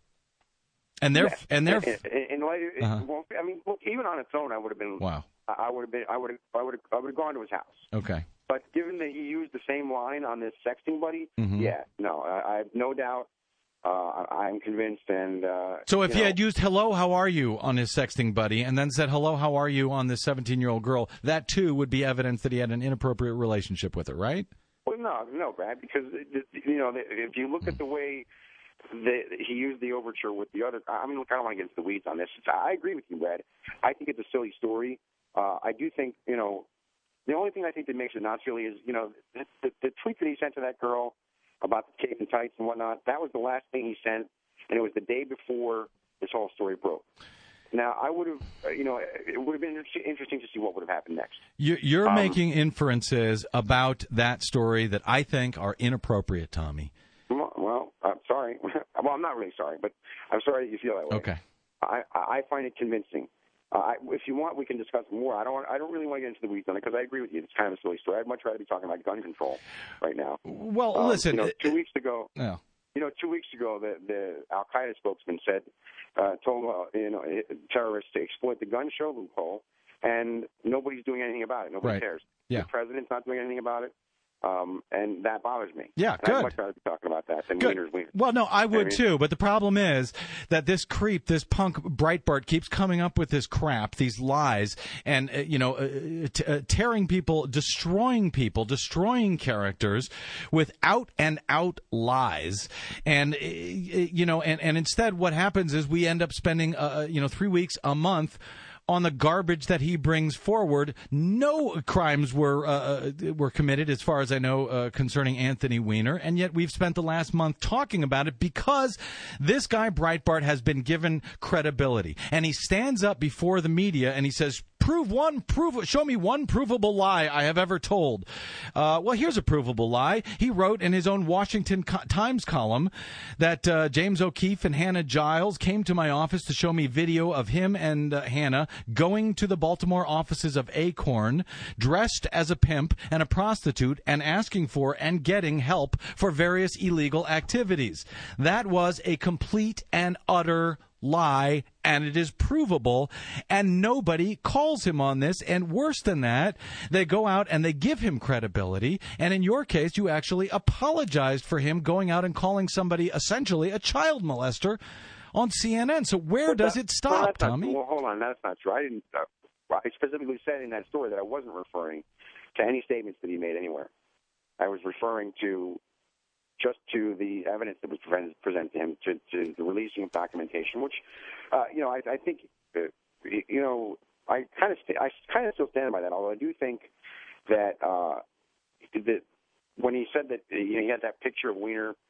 and they're yes. and they're. In, in, in light of, uh-huh. well, I mean, look, even on its own, I would have been. Wow. I would have been. I would have. I would have. I would have gone to his house. Okay. But given that he used the same line on this sexting buddy, mm-hmm. yeah, no, I, I have no doubt. Uh, I'm convinced. And uh, so, if you he know, had used "Hello, how are you" on his sexting buddy, and then said "Hello, how are you" on this seventeen-year-old girl, that too would be evidence that he had an inappropriate relationship with her, right? Well, no, no, Brad, because you know, if you look at the way that he used the overture with the other, I mean, look, I don't want to get into the weeds on this. I agree with you, Brad. I think it's a silly story. Uh, I do think, you know, the only thing I think that makes it not silly is, you know, the, the, the tweet that he sent to that girl about the cape and tights and whatnot, that was the last thing he sent, and it was the day before this whole story broke. Now, I would have, uh, you know, it would have been interesting to see what would have happened next. You're, you're um, making inferences about that story that I think are inappropriate, Tommy. Well, well I'm sorry. Well, I'm not really sorry, but I'm sorry that you feel that way. Okay. I, I find it convincing. Uh, I, if you want, we can discuss more. I don't. Want, I don't really want to get into the weeds on it because I agree with you. It's kind of a silly story. I'd much rather be talking about gun control right now. Well, um, listen. You know, two weeks ago. Yeah. You know, two weeks ago, the, the Al Qaeda spokesman said, uh, told uh, you know terrorists to exploit the gun show loophole, and nobody's doing anything about it. Nobody Right. cares. Yeah. The president's not doing anything about it. Um, and that bothers me. Yeah, and good. I'd much rather be talking about that than Good. Wiener's Wiener. Well, no, I would I mean, too. But the problem is that this creep, this punk Breitbart, keeps coming up with this crap, these lies, and uh, you know, uh, t- uh, tearing people, destroying people, destroying characters with out and out lies. And uh, you know, and, and instead, what happens is we end up spending, uh, you know, three weeks, a month on the garbage that he brings forward. No crimes were uh, were committed, as far as I know, uh, concerning Anthony Weiner, and yet we've spent the last month talking about it because this guy Breitbart has been given credibility, and he stands up before the media and he says, "Prove one, prove, show me one provable lie I have ever told." Uh, well, here's a provable lie. He wrote in his own Washington Co- Times column that uh, James O'Keefe and Hannah Giles came to my office to show me video of him and uh, Hannah going to the Baltimore offices of Acorn, dressed as a pimp and a prostitute, and asking for and getting help for various illegal activities. That was a complete and utter lie, and it is provable, and nobody calls him on this. And worse than that, they go out and they give him credibility, and in your case, you actually apologized for him going out and calling somebody essentially a child molester on C N N. So where But does that- it stop, well, that's not- Tommy? well, hold on, that's not true. I didn't. Uh, I specifically said in that story that I wasn't referring to any statements that he made anywhere. I was referring to just to the evidence that was presented, presented to him, to, to the releasing of documentation, which, uh, you know, I, I think, uh, you know, I kind of, st- I kind of still stand by that. Although I do think that uh, that when he said that, you know, he had that picture of Weiner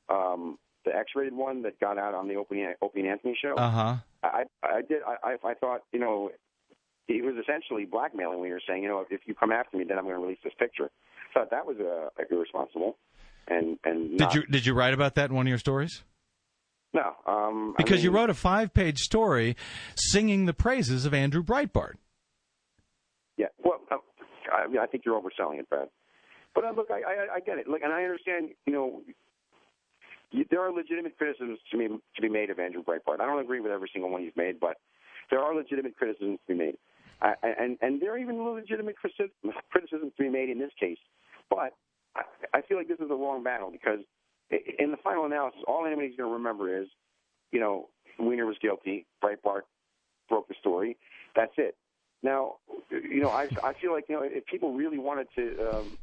um, the X-rated one that got out on the Opie, Opie and Anthony show. Uh huh. I, I did. I, I thought, you know, he was essentially blackmailing when he was saying, you know, if you come after me, then I'm going to release this picture. I thought that was uh, irresponsible. And and not, did you did you write about that in one of your stories? No, um, because I mean, you wrote a five-page story singing the praises of Andrew Breitbart. Yeah, well, uh, I, I think you're overselling it, Brad. But uh, look, I, I, I get it. Look, and I understand. You know, you, there are legitimate criticisms to be to be made of Andrew Breitbart. I don't agree with every single one he's made, but there are legitimate criticisms to be made, I, and and there are even legitimate criticisms to be made in this case. But I, I feel like this is the wrong battle because in the final analysis, all anybody's going to remember is, you know, Weiner was guilty. Breitbart broke the story. That's it. Now, you know, I I feel like, you know, if people really wanted to um,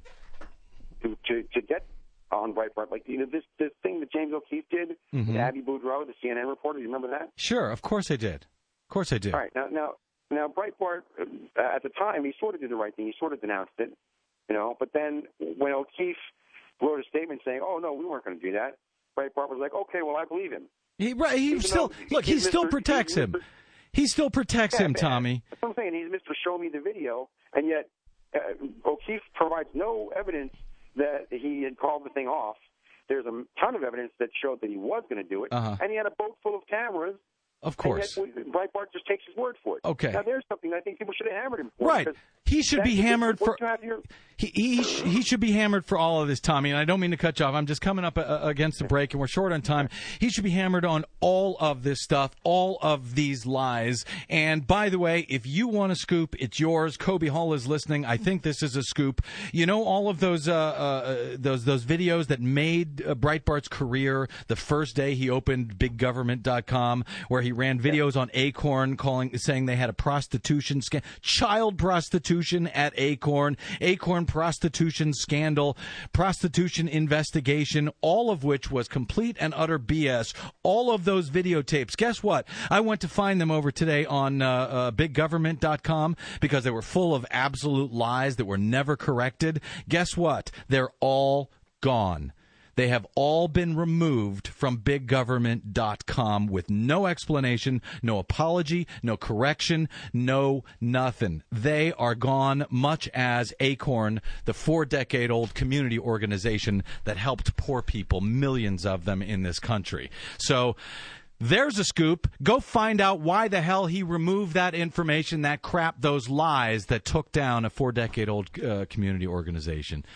to, to to get on Breitbart, like, you know, this this thing that James O'Keefe did, mm-hmm. Abby Boudreau, the C N N reporter, you remember that? Sure, of course I did. Of course I did. All right. Now, now, now, Breitbart, uh, at the time, he sort of did the right thing. He sort of denounced it, you know. But then when O'Keefe wrote a statement saying, "Oh no, we weren't going to do that," Breitbart was like, "Okay, well, I believe him." He right. He Even still though look. He he's still Mister protects he's him. Mister He still protects yeah, him, Tommy. That's what I'm saying. He's Mister Show Me the Video, and yet uh, O'Keefe provides no evidence that he had called the thing off. There's a ton of evidence that showed that he was going to do it, uh-huh. and he had a boat full of cameras. Of course. And yet Breitbart just takes his word for it. Okay. Now, there's something I think people should have hammered him for. Right. He should be hammered for. Your... He he he should be hammered for all of this, Tommy. And I don't mean to cut you off. I'm just coming up uh, against the break, and we're short on time. He should be hammered on all of this stuff, all of these lies. And by the way, if you want a scoop, it's yours. Kobe Hall is listening. I think this is a scoop. You know all of those uh, uh, those those videos that made uh, Breitbart's career the first day he opened big government dot com, where he ran videos on Acorn, calling saying they had a prostitution scandal, child prostitution at Acorn, Acorn prostitution scandal, prostitution investigation, all of which was complete and utter B S. All of those videotapes. Guess what? I went to find them over today on uh, uh, big government dot com because they were full of absolute lies that were never corrected. Guess what? They're all gone. They have all been removed from big government dot com with no explanation, no apology, no correction, no nothing. They are gone, much as Acorn, the four-decade-old community organization that helped poor people, millions of them in this country. So there's a scoop. Go find out why the hell he removed that information, that crap, those lies that took down a four-decade-old uh, community organization.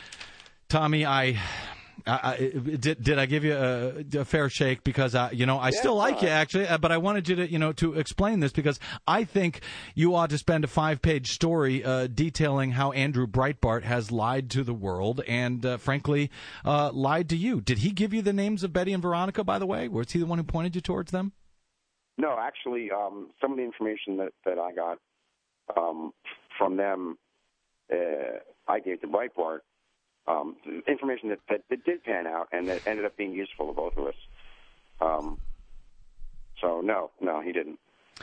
Tommy, I... I, did did I give you a, a fair shake? Because I, you know I yeah, still like uh, you actually, but I wanted you to you know to explain this because I think you ought to spend a five page story uh, detailing how Andrew Breitbart has lied to the world and uh, frankly uh, lied to you. Did he give you the names of Betty and Veronica? By the way, was he the one who pointed you towards them? No, actually, um, some of the information that that I got um, from them, uh, I gave to Breitbart. Um, information that, that, that did pan out and that ended up being useful to both of us. Um, so, no, no, he didn't.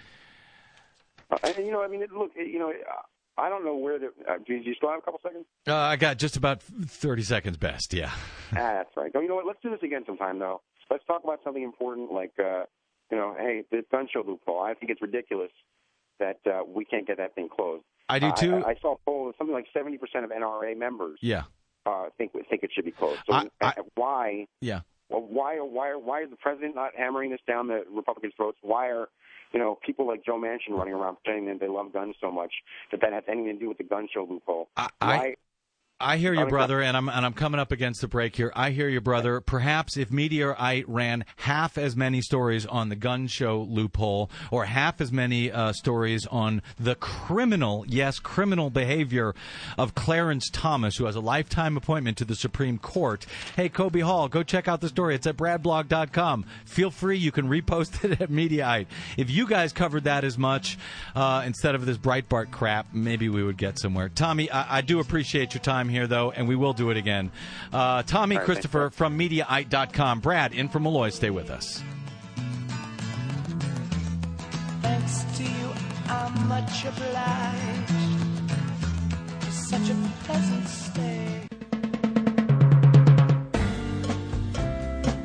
Uh, and, you know, I mean, it, look, it, you know, I don't know where the uh, – do you still have a couple seconds? Uh, I got just about thirty seconds best, yeah. ah, that's right. Oh, you know what? Let's do this again sometime, though. Let's talk about something important like, uh, you know, hey, the gun show loophole. I think it's ridiculous that uh, we can't get that thing closed. I do, too. I, I saw a poll of something like seventy percent of N R A members. Yeah. Uh, think think it should be closed. So I, I, why? Yeah. Well, why? Why? Why is the president not hammering this down the Republicans' throats? Why are, you know, people like Joe Manchin running around pretending that they love guns so much that that has anything to do with the gun show loophole? I, why? I, I hear you, brother, and I'm and I'm coming up against the break here. I hear you, brother. Perhaps if Mediaite ran half as many stories on the gun show loophole, or half as many uh, stories on the criminal, yes, criminal behavior of Clarence Thomas, who has a lifetime appointment to the Supreme Court. Hey, Kobe Hall, go check out the story. It's at brad blog dot com. Feel free. You can repost it at Mediaite. If you guys covered that as much uh, instead of this Breitbart crap, maybe we would get somewhere. Tommy, I, I do appreciate your time here, though, and we will do it again. Uh, Tommy right, Christopher from Mediaite dot com. Brad, in from Malloy. Stay with us. Thanks to you, I'm much obliged. Such a pleasant stay.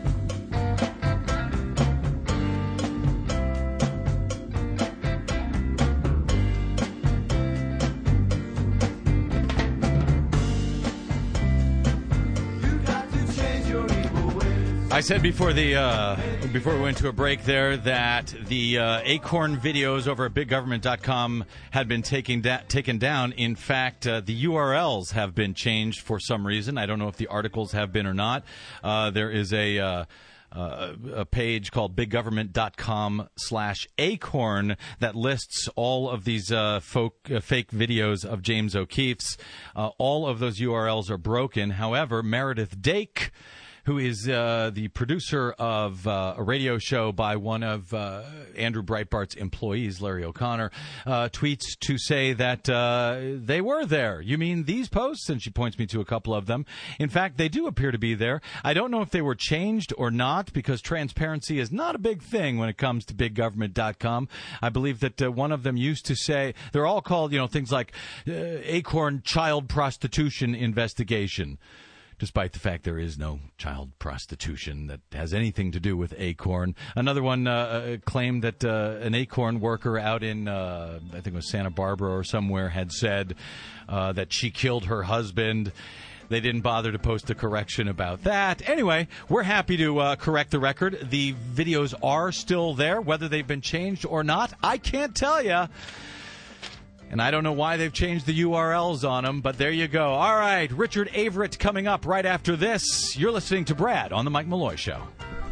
I said before the uh, before we went to a break there that the uh, Acorn videos over at big government dot com had been taken da- taken down. In fact, uh, the U R Ls have been changed for some reason. I don't know if the articles have been or not. Uh, there is a uh, uh, a page called big government dot com slash acorn that lists all of these uh, folk, uh, fake videos of James O'Keefe's. Uh, all of those U R Ls are broken. However, Meredith Dake, who is uh, the producer of uh, a radio show by one of uh, Andrew Breitbart's employees, Larry O'Connor, uh, tweets to say that uh, they were there. You mean these posts? And she points me to a couple of them. In fact, they do appear to be there. I don't know if they were changed or not, because transparency is not a big thing when it comes to big government dot com. I believe that uh, one of them used to say, they're all called, you know, things like uh, Acorn Child Prostitution Investigation, despite the fact there is no child prostitution that has anything to do with Acorn. Another one uh, claimed that uh, an Acorn worker out in, uh, I think it was Santa Barbara or somewhere, had said uh, that she killed her husband. They didn't bother to post a correction about that. Anyway, we're happy to uh, correct the record. The videos are still there. Whether they've been changed or not, I can't tell you. And I don't know why they've changed the U R Ls on them, but there you go. All right, Richard Averett coming up right after this. You're listening to Brad on The Mike Malloy Show.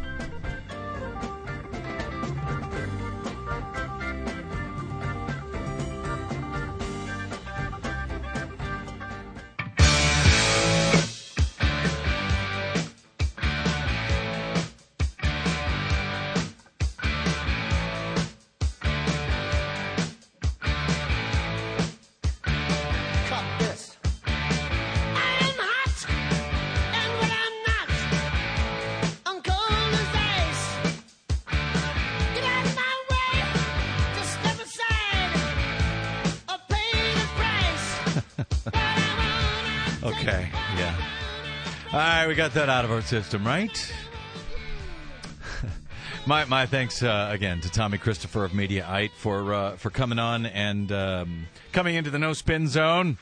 Okay, yeah. All right, we got that out of our system, right? my my thanks uh, again to Tommy Christopher of Mediaite for uh, for coming on and um, coming into the No Spin Zone.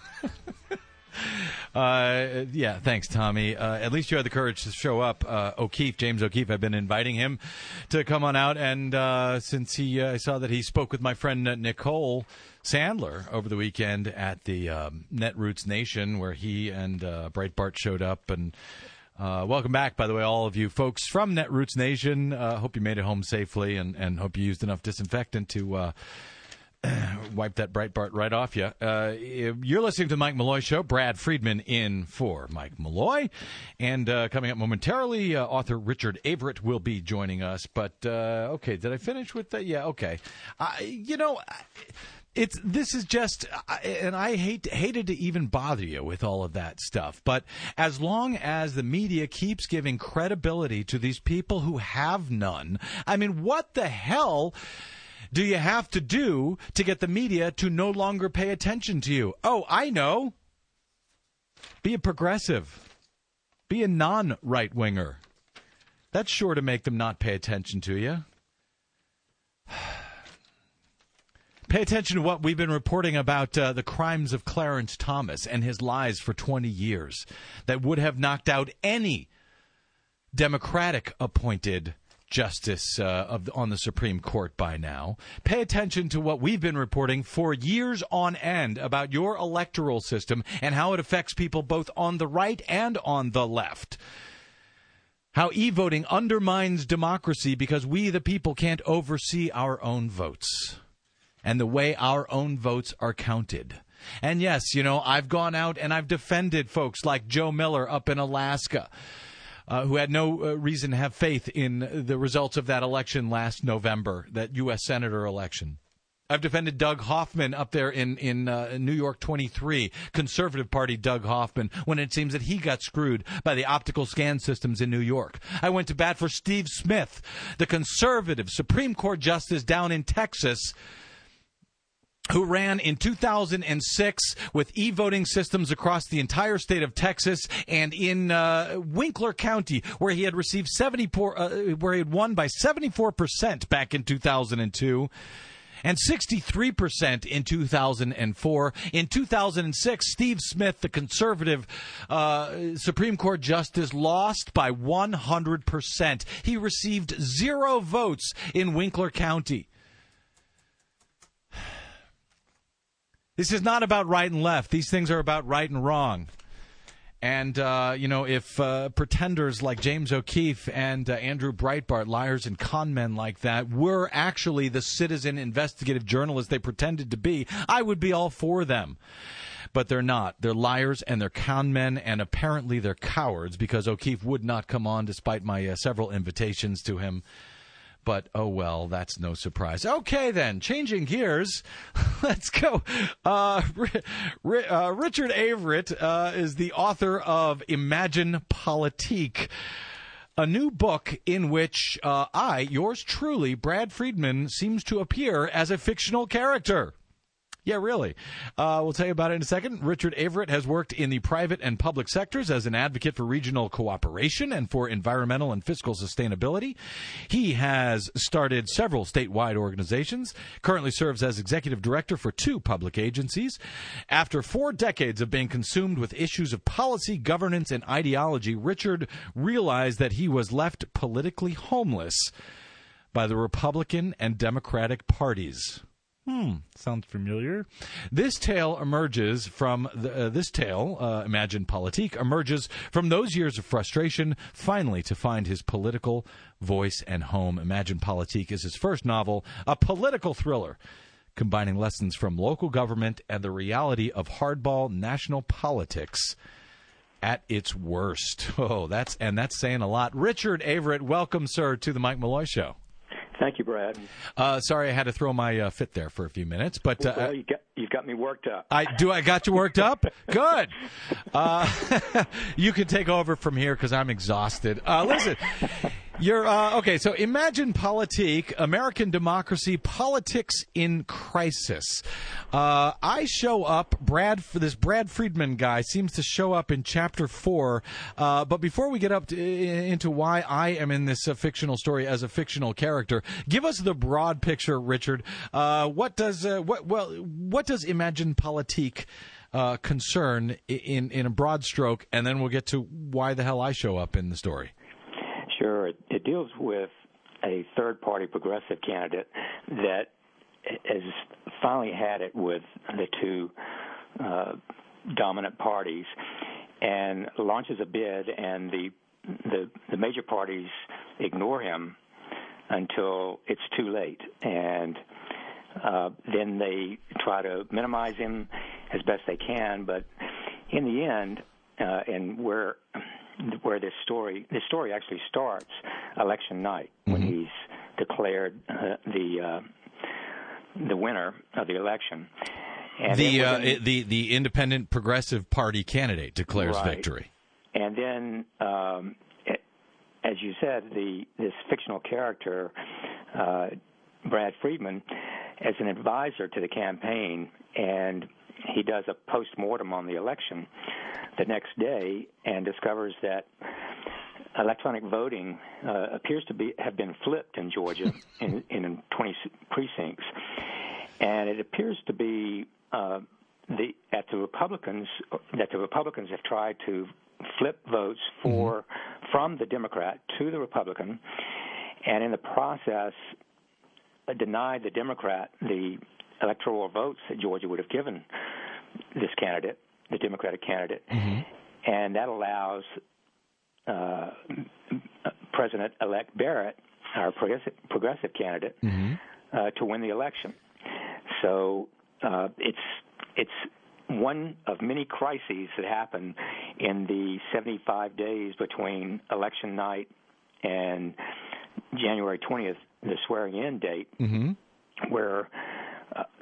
Uh, yeah, thanks, Tommy. Uh, at least you had the courage to show up. Uh, O'Keefe, James O'Keefe, I've been inviting him to come on out, and uh, since he, uh, I saw that he spoke with my friend uh, Nicole Sandler over the weekend at the um, Netroots Nation, where he and uh, Breitbart showed up. And uh, welcome back, by the way, all of you folks from Netroots Nation. Uh, hope you made it home safely, and, and hope you used enough disinfectant to uh, wipe that Breitbart right off you. Uh, you're listening to the Mike Malloy Show. Brad Friedman in for Mike Malloy. And uh, coming up momentarily, uh, author Richard Averett will be joining us. But, uh, okay, did I finish with that? Yeah, okay. Uh, you know, it's this is just, and I hate hated to even bother you with all of that stuff. But as long as the media keeps giving credibility to these people who have none, I mean, what the hell do you have to do to get the media to no longer pay attention to you? Oh, I know. Be a progressive. Be a non-right-winger. That's sure to make them not pay attention to you. Pay attention to what we've been reporting about uh, the crimes of Clarence Thomas and his lies for twenty years that would have knocked out any Democratic-appointed justice uh, of, on the Supreme Court by now. Pay attention to what we've been reporting for years on end about your electoral system and how it affects people both on the right and on the left. How e-voting undermines democracy because we, the people, can't oversee our own votes and the way our own votes are counted. And yes, you know, I've gone out and I've defended folks like Joe Miller up in Alaska, Uh, who had no uh, reason to have faith in the results of that election last November, that U S Senator election. I've defended Doug Hoffman up there in, in uh, New York twenty-three, Conservative Party Doug Hoffman, when it seems that he got screwed by the optical scan systems in New York. I went to bat for Steve Smith, the conservative Supreme Court justice down in Texas, who ran in two thousand six with e-voting systems across the entire state of Texas, and in uh, Winkler County, where he had received seventy-four, uh, where he had won by seventy-four percent back in two thousand two. and sixty-three percent in two thousand four. In two thousand six, Steve Smith, the conservative uh, Supreme Court justice, lost by one hundred percent. He received zero votes in Winkler County. This is not about right and left. These things are about right and wrong. And, uh, you know, if uh, pretenders like James O'Keefe and uh, Andrew Breitbart, liars and con men like that, were actually the citizen investigative journalists they pretended to be, I would be all for them. But they're not. They're liars and they're con men, and apparently they're cowards, because O'Keefe would not come on despite my uh, several invitations to him. But, oh, well, that's no surprise. Okay, then, changing gears, let's go. Uh, uh, Richard Averett uh, is the author of Imagine Politique, a new book in which uh, I, yours truly, Brad Friedman, seems to appear as a fictional character. Yeah, really. Uh, we'll tell you about it in a second. Richard Averett has worked in the private and public sectors as an advocate for regional cooperation and for environmental and fiscal sustainability. He has started several statewide organizations, currently serves as executive director for two public agencies. After four decades of being consumed with issues of policy, governance, and ideology, Richard realized that he was left politically homeless by the Republican and Democratic parties. Hmm, sounds familiar. This tale emerges from the, uh, this tale, uh, Imagine Politique, emerges from those years of frustration, finally to find his political voice and home. Imagine Politique is his first novel, a political thriller, combining lessons from local government and the reality of hardball national politics at its worst. Oh, that's and that's saying a lot. Richard Averett, welcome, sir, to the Mike Malloy Show. Thank you, Brad. Uh, sorry, I had to throw my uh, fit there for a few minutes, but uh, well, you got you got me worked up. I do. I got you worked up. Good. Uh, you can take over from here because I'm exhausted. Uh, listen, you're uh, okay. So, Imagine Politique, American Democracy, Politics in Crisis. Uh, I show up. Brad, for this Brad Friedman guy seems to show up in chapter four. Uh, but before we get up to, into why I am in this uh, fictional story as a fictional character, give us the broad picture, Richard. Uh, what does uh, what well what does Imagine Politique uh, concern in in a broad stroke, and then we'll get to why the hell I show up in the story. Sure, it, it deals with a third-party progressive candidate that has finally had it with the two uh, dominant parties, and launches a bid, and the the, the major parties ignore him until it's too late, and uh, then they try to minimize him as best they can. But in the end, uh, and where where this story this story actually starts election night, mm-hmm. when he's declared uh, the uh, the winner of the election. And the uh, within, the the Independent Progressive Party candidate declares right. victory. And then, um, it, as you said, the this fictional character, uh, Brad Friedman, as an advisor to the campaign, and he does a post-mortem on the election the next day and discovers that electronic voting uh, appears to be have been flipped in Georgia in, in twenty precincts, and it appears to be uh, the at the Republicans that the Republicans have tried to flip votes for mm-hmm. from the Democrat to the Republican, and in the process uh, denied the Democrat the electoral votes that Georgia would have given this candidate, the Democratic candidate, mm-hmm. and that allows uh, President-elect Barrett, our progressive, progressive candidate, mm-hmm. uh, to win the election. So uh, it's it's one of many crises that happen in the seventy-five days between election night and January twentieth, the swearing-in date, mm-hmm. where uh,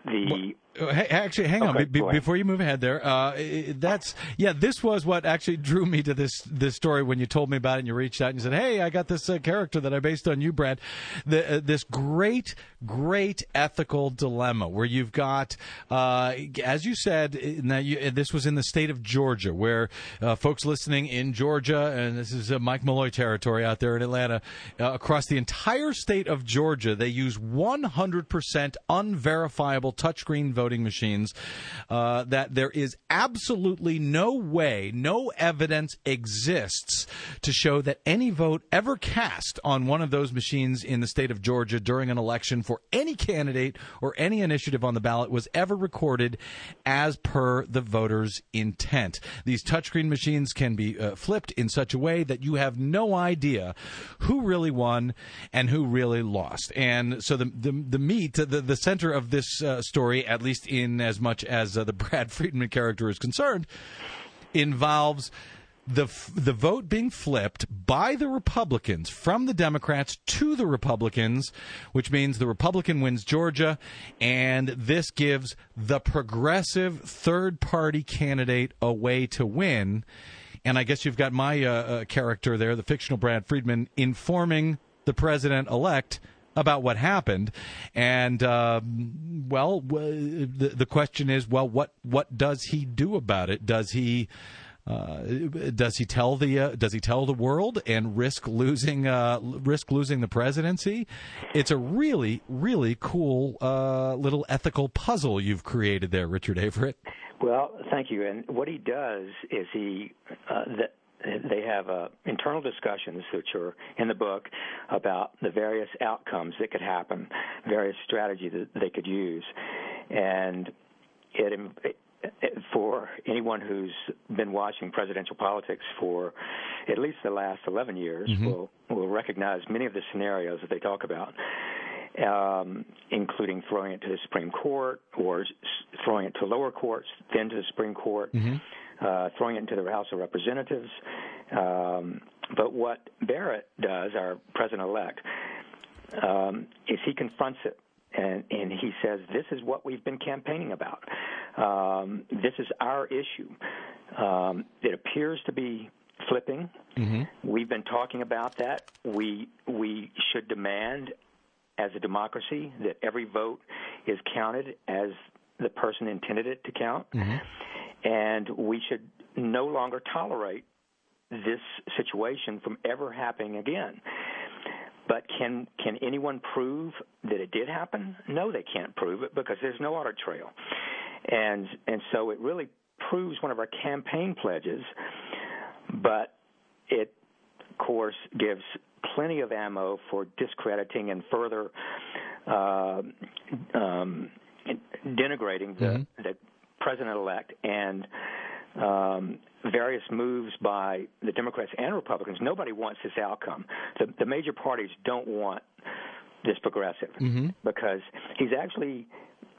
the well, hey, actually, hang okay, on. Be, go before you move ahead there, uh, that's yeah. This was what actually drew me to this this story when you told me about it and you reached out and you said, "Hey, I got this uh, character that I based on you, Brad." The, uh, this great, great ethical dilemma where you've got, uh, as you said, now you, this was in the state of Georgia, where uh, folks listening in Georgia, and this is uh, Mike Malloy territory out there in Atlanta, uh, across the entire state of Georgia, they use one hundred percent unverifiable touchscreen voting machines, uh, that there is absolutely no way, no evidence exists to show that any vote ever cast on one of those machines in the state of Georgia during an election for any candidate or any initiative on the ballot was ever recorded as per the voter's intent. These touchscreen machines can be uh, flipped in such a way that you have no idea who really won and who really lost. And so the the, the meat, the, the center of this uh, story, at least in as much as uh, the Brad Friedman character is concerned, involves the the vote being flipped by the Republicans from the Democrats to the Republicans, which means the Republican wins Georgia, and this gives the progressive third-party candidate a way to win. And I guess you've got my uh, uh, character there, the fictional Brad Friedman, informing the president-elect about what happened. And, uh, well, w- the, the question is, well, what, what does he do about it? Does he uh, does he tell the uh, does he tell the world and risk losing uh, risk losing the presidency? It's a really, really cool uh, little ethical puzzle you've created there, Richard Averett. Well, thank you. And what he does is he uh, the, they have uh, internal discussions, which are in the book, about the various outcomes that could happen, various strategies that they could use. And it, it, for anyone who's been watching presidential politics for at least the last eleven years, mm-hmm. will, will recognize many of the scenarios that they talk about, um, including throwing it to the Supreme Court or throwing it to lower courts, then to the Supreme Court. Mm-hmm. Uh, throwing it into the House of Representatives. Um, but what Barrett does, our president-elect, um, is he confronts it, and, and he says, this is what we've been campaigning about. Um, this is our issue. Um, it appears to be flipping. Mm-hmm. We've been talking about that. We we should demand, as a democracy, that every vote is counted as the person intended it to count. Mm-hmm. And we should no longer tolerate this situation from ever happening again. But can can anyone prove that it did happen? No, they can't prove it because there's no audit trail. And and so it really proves one of our campaign pledges, but it, of course, gives plenty of ammo for discrediting and further uh, um, denigrating the, mm-hmm. the president-elect and um, various moves by the Democrats and Republicans. Nobody wants this outcome. The, the major parties don't want this progressive mm-hmm. because he's actually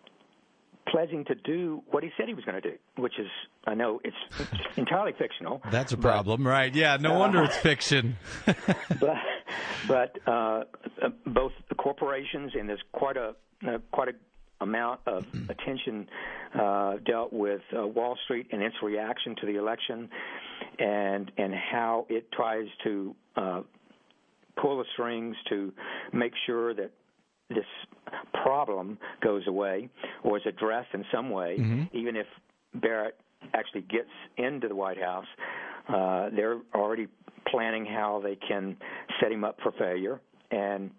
pledging to do what he said he was going to do, which is, I know it's entirely fictional. That's a problem, but, right? Yeah, no uh, wonder it's fiction. but but uh, both the corporations, and there's quite a uh, quite a amount of attention uh, dealt with uh, Wall Street and its reaction to the election, and and how it tries to uh, pull the strings to make sure that this problem goes away or is addressed in some way. Mm-hmm. Even if Barrett actually gets into the White House, uh, they're already planning how they can set him up for failure. And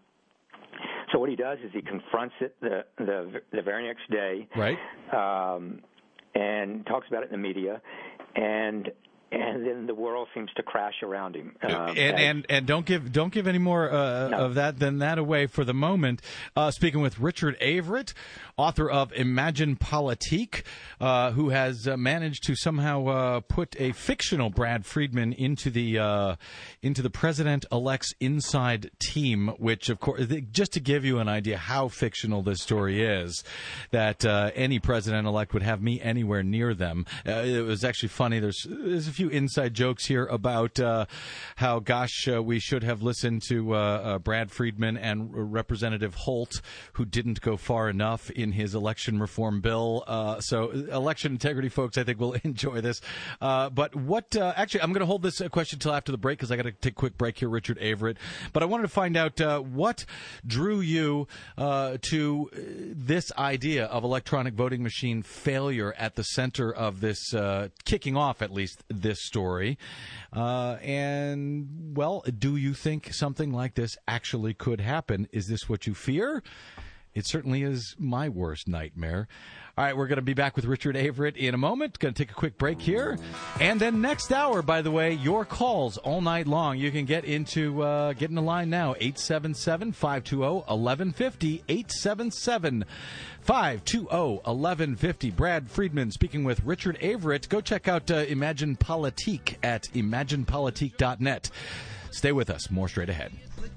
so what he does is he confronts it the the, the very next day, right, um, and talks about it in the media, and and then the world seems to crash around him. Um, and, and and don't give don't give any more uh, no. of that than that away for the moment. Uh, speaking with Richard Averett, author of Imagine Politique, uh, who has uh, managed to somehow uh, put a fictional Brad Friedman into the uh, into the president-elect's inside team. Which, of course, just to give you an idea how fictional this story is, that uh, any president-elect would have me anywhere near them. Uh, it was actually funny. There's there's a few inside jokes here about uh, how, gosh, uh, we should have listened to uh, uh, Brad Friedman and Representative Holt, who didn't go far enough in his election reform bill. Uh, so election integrity folks, I think, will enjoy this. Uh, but what uh, actually, I'm going to hold this question until after the break because I got to take a quick break here, Richard Averett. But I wanted to find out uh, what drew you uh, to this idea of electronic voting machine failure at the center of this, uh, kicking off at least this story. Uh, and, well, do you think something like this actually could happen? Is this what you fear? It certainly is my worst nightmare. All right, we're going to be back with Richard Averett in a moment. Going to take a quick break here. And then next hour, by the way, your calls all night long. You can get into uh, get in the line now, eight seven seven, five two zero, one one five zero, eight seven seven, five two zero, one one five zero. Brad Friedman speaking with Richard Averett. Go check out uh, Imagine Politique at imagine politique dot net. Stay with us. More straight ahead.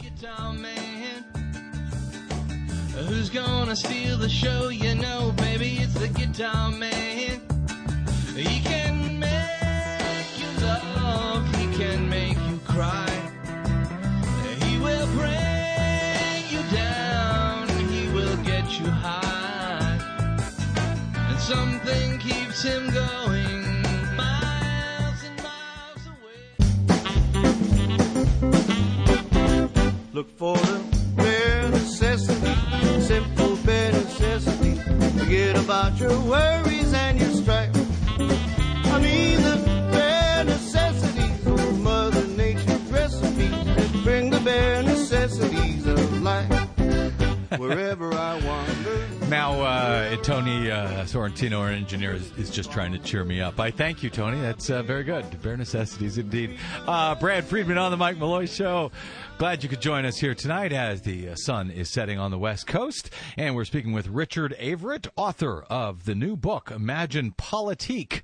Who's gonna steal the show? You know, baby, it's the Guitar Man. He can make you love, he can make you cry. He will bring you down, he will get you high. And something keeps him going miles and miles away. Look for the bare necessity, simple bare necessity. Forget about your worries and your strife. I mean the bare necessities of Mother Nature's recipes that bring the bare necessities of life. Wherever I wander. Now, uh, Tony uh, Sorrentino, our engineer, is, is just trying to cheer me up. I thank you, Tony. That's uh, very good. Bare necessities, indeed. Uh, Brad Friedman on the Mike Malloy Show. Glad you could join us here tonight as the uh, sun is setting on the West Coast. And we're speaking with Richard Averett, author of the new book, Imagine Politique,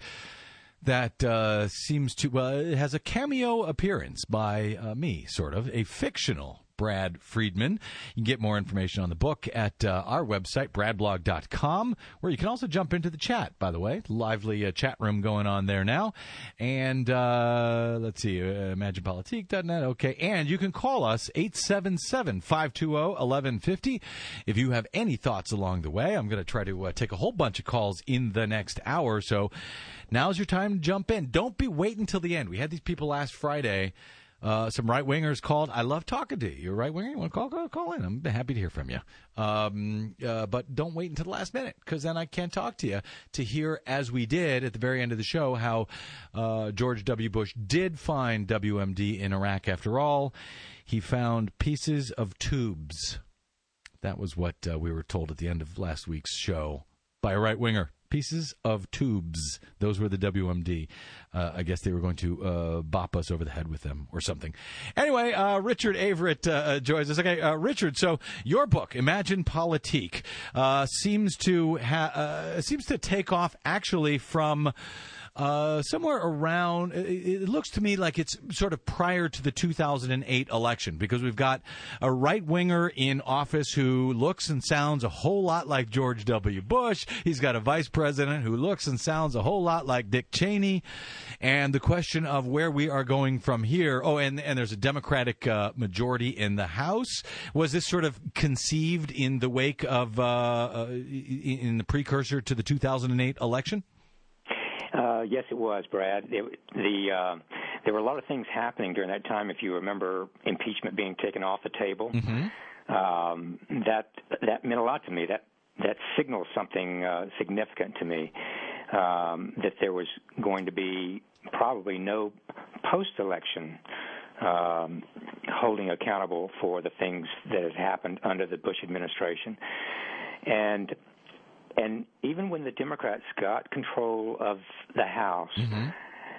that uh, seems to, well, it has a cameo appearance by uh, me, sort of, a fictional Brad Friedman. You can get more information on the book at uh, our website, brad blog dot com, where you can also jump into the chat, by the way. Lively uh, chat room going on there now. And uh, let's see, uh, imagine politique dot net. Okay, and you can call us, eight seven seven, five two zero, one one five zero. If you have any thoughts along the way, I'm going to try to uh, take a whole bunch of calls in the next hour. So now's your time to jump in. Don't be waiting till the end. We had these people last Friday. Uh, some right-wingers called. I love talking to you. You're a right-winger? You want to call, call, call in. I'm happy to hear from you. Um, uh, but don't wait until the last minute, because then I can't talk to you to hear, as we did at the very end of the show, how uh, George W. Bush did find W M D in Iraq after all. He found pieces of tubes. That was what uh, we were told at the end of last week's show by a right-winger. Pieces of tubes. Those were the W M D. Uh, I guess they were going to uh, bop us over the head with them or something. Anyway, uh, Richard Averett uh, joins us. Okay, uh, Richard. So your book, Imagine Politique, uh, seems to ha- uh, seems to take off actually from. Uh, somewhere around, it, it looks to me like it's sort of prior to the two thousand eight election, because we've got a right-winger in office who looks and sounds a whole lot like George W. Bush. He's got a vice president who looks and sounds a whole lot like Dick Cheney. And the question of where we are going from here, oh, and, and there's a Democratic uh, majority in the House. Was this sort of conceived in the wake of, uh, uh, in the precursor to the two thousand eight election? Uh, yes, it was, Brad. It, the uh, there were a lot of things happening during that time. If you remember, impeachment being taken off the table, mm-hmm. um, that that meant a lot to me. That that signaled something uh, significant to me. Um, that there was going to be probably no post-election um, holding accountable for the things that had happened under the Bush administration, and. And even when the Democrats got control of the House, mm-hmm.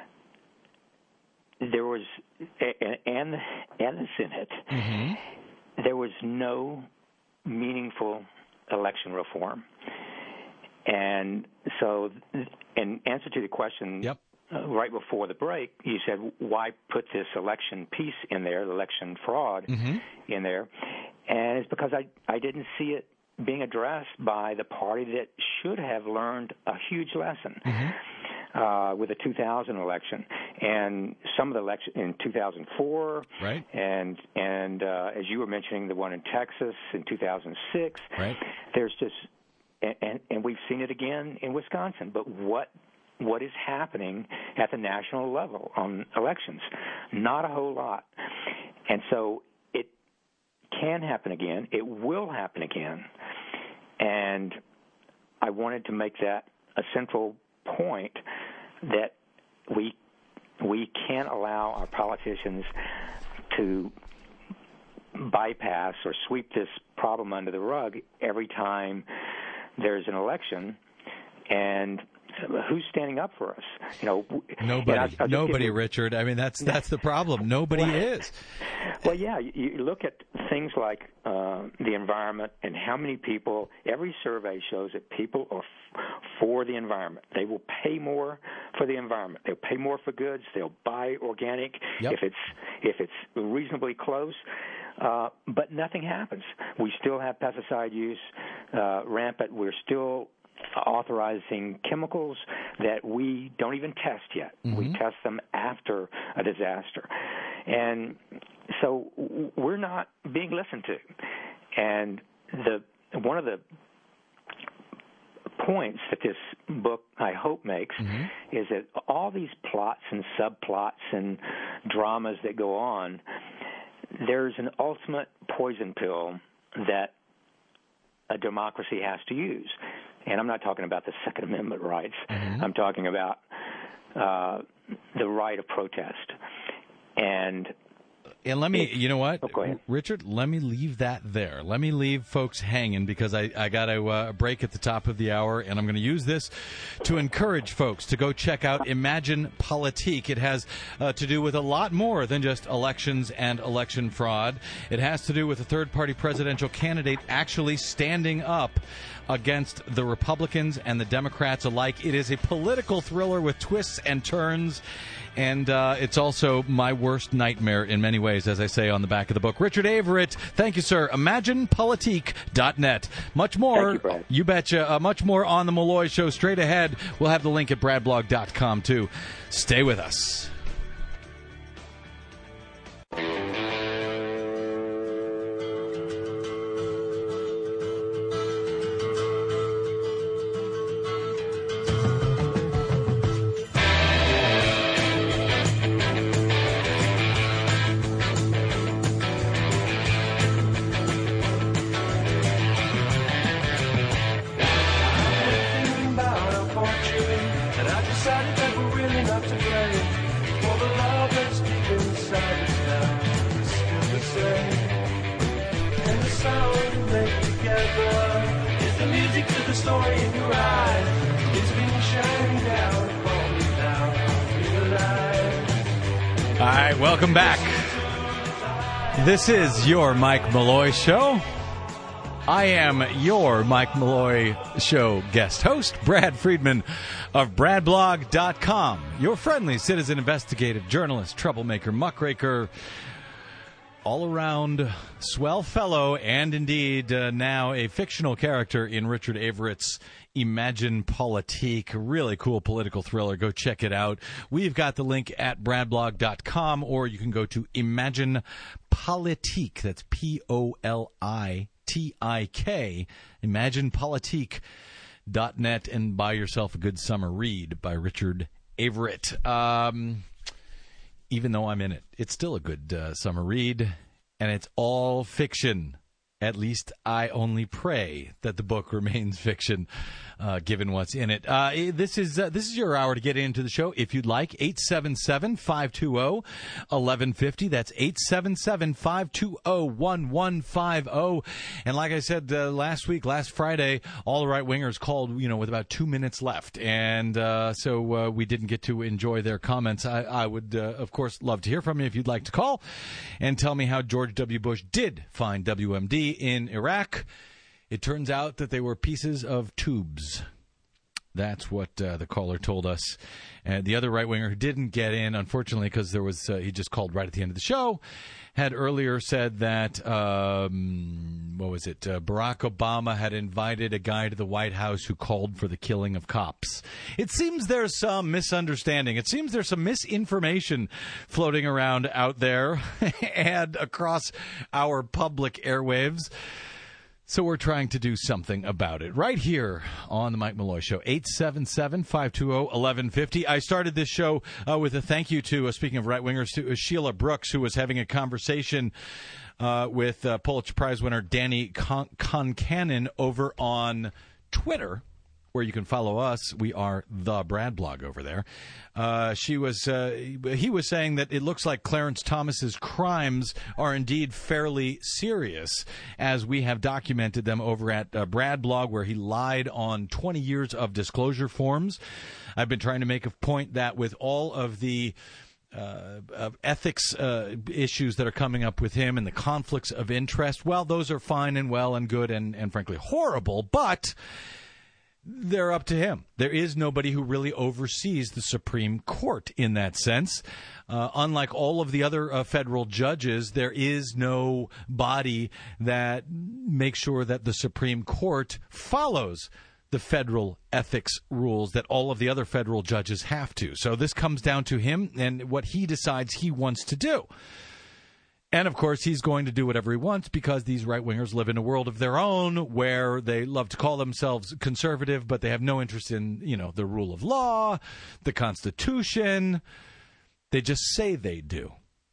there was and and the Senate, mm-hmm. there was no meaningful election reform. And so, in answer to the question, yep. uh, right before the break, you said, "Why put this election piece in there, the election fraud mm-hmm. in there?" And it's because I I didn't see it being addressed by the party that should have learned a huge lesson. Mm-hmm. uh, with the two thousand election, and some of the election in two thousand four, right? And and uh, as you were mentioning, the one in Texas in two thousand six, right? There's just and and we've seen it again in Wisconsin. But what what is happening at the national level on elections? Not a whole lot, and so it can happen again. It will happen again, and I wanted to make that a central point that we we can't allow our politicians to bypass or sweep this problem under the rug every time there's an election. And who's standing up for us? You know, nobody. I'll, I'll nobody, you, Richard. I mean, that's that's the problem. Nobody well, is. Well, yeah. You, you look at things like uh, the environment and how many people. Every survey shows that people are f- for the environment. They will pay more for the environment. They'll pay more for goods. They'll buy organic yep. if it's if it's reasonably close. Uh, but nothing happens. We still have pesticide use uh, rampant. We're still authorizing chemicals that we don't even test yet. Mm-hmm. We test them after a disaster. And so we're not being listened to. And the one of the points that this book, I hope, makes mm-hmm. is that all these plots and subplots and dramas that go on, there's an ultimate poison pill that a democracy has to use. And I'm not talking about the Second Amendment rights. Mm-hmm. I'm talking about uh, the right of protest. And and let me, you know what, oh, Richard, let me leave that there. Let me leave folks hanging because I, I got a uh, break at the top of the hour, and I'm going to use this to encourage folks to go check out Imagine Politique. It has uh, to do with a lot more than just elections and election fraud. It has to do with a third-party presidential candidate actually standing up against the Republicans and the Democrats alike. It is a political thriller with twists and turns, and uh, it's also my worst nightmare in many ways, as I say on the back of the book. Richard Averett, thank you, sir. Imagine Politique dot net. Much more, you, Brad. you betcha, uh, much more on The Malloy Show straight ahead. We'll have the link at brad blog dot com, too. Stay with us. All right, welcome back. This is your Mike Malloy Show. I am your Mike Malloy Show guest host, Brad Friedman of brad blog dot com, your friendly citizen investigative journalist, troublemaker, muckraker, all-around swell fellow, and indeed uh, now a fictional character in Richard Averett's Imagine Politique. Really cool political thriller. Go check it out. We've got the link at brad blog dot com, or you can go to Imagine Politique. That's P O L I T I K. Imagine Politique dot net, and buy yourself a good summer read by Richard Averett. Um, even though I'm in it, it's still a good uh, summer read, and it's all fiction. At least I only pray that the book remains fiction, uh, given what's in it. Uh, this is uh, this is your hour to get into the show if you'd like. eight seven seven, five two zero, one one five zero. That's eight seven seven, five two zero, one one five zero. And like I said uh, last week, last Friday, all the right-wingers called, you know, with about two minutes left. And uh, so uh, we didn't get to enjoy their comments. I, I would, uh, of course, love to hear from you if you'd like to call and tell me how George W. Bush did find W M D in Iraq. It turns out that they were pieces of tubes. That's what uh, the caller told us. And the other right-winger who didn't get in, unfortunately, because there was uh, he just called right at the end of the show, had earlier said that, um, what was it, uh, Barack Obama had invited a guy to the White House who called for the killing of cops. It seems there's some misunderstanding. It seems there's some misinformation floating around out there and across our public airwaves. So we're trying to do something about it right here on the Mike Malloy Show, eight seven seven, five two zero, one one five zero. I started this show uh, with a thank you to, uh, speaking of right-wingers, to uh, Sheila Brooks, who was having a conversation uh, with uh, Pulitzer Prize winner Danny Con- Concannon over on Twitter, where you can follow us. We are the Brad Blog over there. Uh, she was, uh, he was saying that it looks like Clarence Thomas's crimes are indeed fairly serious, as we have documented them over at uh, Brad Blog, where he lied on twenty years of disclosure forms. I've been trying to make a point that with all of the Uh, of ethics uh, issues that are coming up with him and the conflicts of interest, well, those are fine and well and good and, and frankly horrible, but they're up to him. There is nobody who really oversees the Supreme Court in that sense. Uh, unlike all of the other uh, federal judges, there is no body that makes sure that the Supreme Court follows the federal ethics rules that all of the other federal judges have to. So this comes down to him and what he decides he wants to do. And, of course, he's going to do whatever he wants because these right-wingers live in a world of their own where they love to call themselves conservative, but they have no interest in, you know, the rule of law, the Constitution. They just say they do.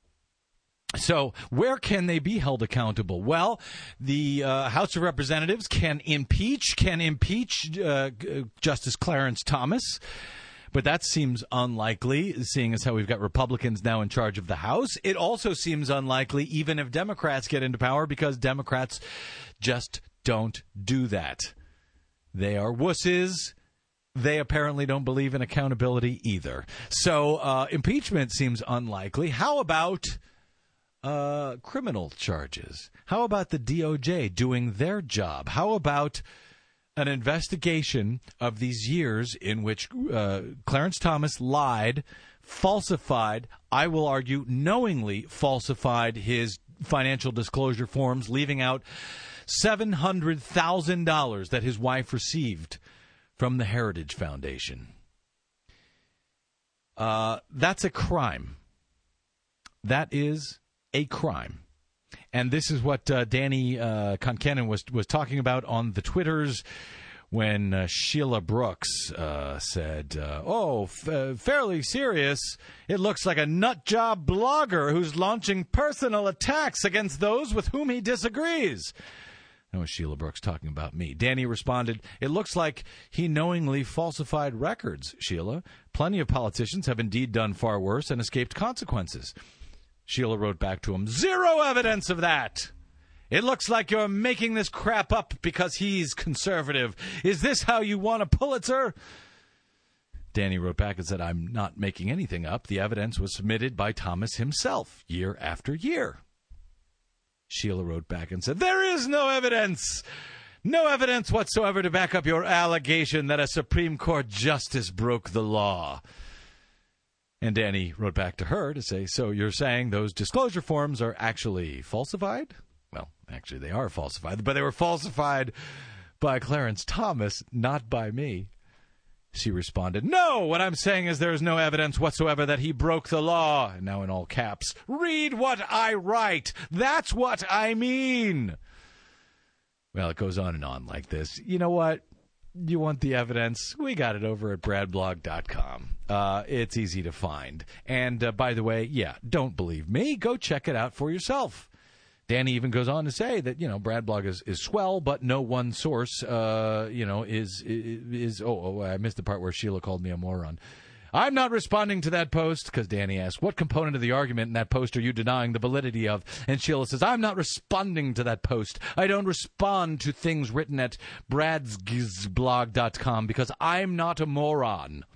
So where can they be held accountable? Well, the uh, House of Representatives can impeach, can impeach uh, Justice Clarence Thomas. But that seems unlikely, seeing as how we've got Republicans now in charge of the House. It also seems unlikely even if Democrats get into power, because Democrats just don't do that. They are wusses. They apparently don't believe in accountability either. So uh, impeachment seems unlikely. How about uh, criminal charges? How about the D O J doing their job? How about an investigation of these years in which uh, Clarence Thomas lied, falsified, I will argue knowingly falsified his financial disclosure forms, leaving out seven hundred thousand dollars that his wife received from the Heritage Foundation. Uh, that's a crime. That is a crime. And this is what uh, Danny uh, Concannon was was talking about on the Twitters when uh, Sheila Brooks uh, said, uh, oh, f- uh, fairly serious. It looks like a nut job blogger who's launching personal attacks against those with whom he disagrees. That was Sheila Brooks talking about me. Danny responded, it looks like he knowingly falsified records, Sheila. Plenty of politicians have indeed done far worse and escaped consequences. Sheila wrote back to him, zero evidence of that. It looks like you're making this crap up because he's conservative. Is this how you want a Pulitzer? Danny wrote back and said, I'm not making anything up. The evidence was submitted by Thomas himself year after year. Sheila wrote back and said, there is no evidence. No evidence whatsoever to back up your allegation that a Supreme Court justice broke the law. And Danny wrote back to her to say, so you're saying those disclosure forms are actually falsified? Well, actually, they are falsified, but they were falsified by Clarence Thomas, not by me. She responded, no, what I'm saying is there is no evidence whatsoever that he broke the law. And now in all caps, read what I write. That's what I mean. Well, it goes on and on like this. You know what? You want the evidence? We got it over at brad blog dot com. Uh, it's easy to find. And uh, by the way, yeah, don't believe me. Go check it out for yourself. Danny even goes on to say that, you know, Brad Blog is, is swell, but no one source, uh, you know, is, is, is oh, oh, I missed the part where Sheila called me a moron. I'm not responding to that post because Danny asked, what component of the argument in that post are you denying the validity of? And Sheila says, I'm not responding to that post. I don't respond to things written at brads blog dot com because I'm not a moron.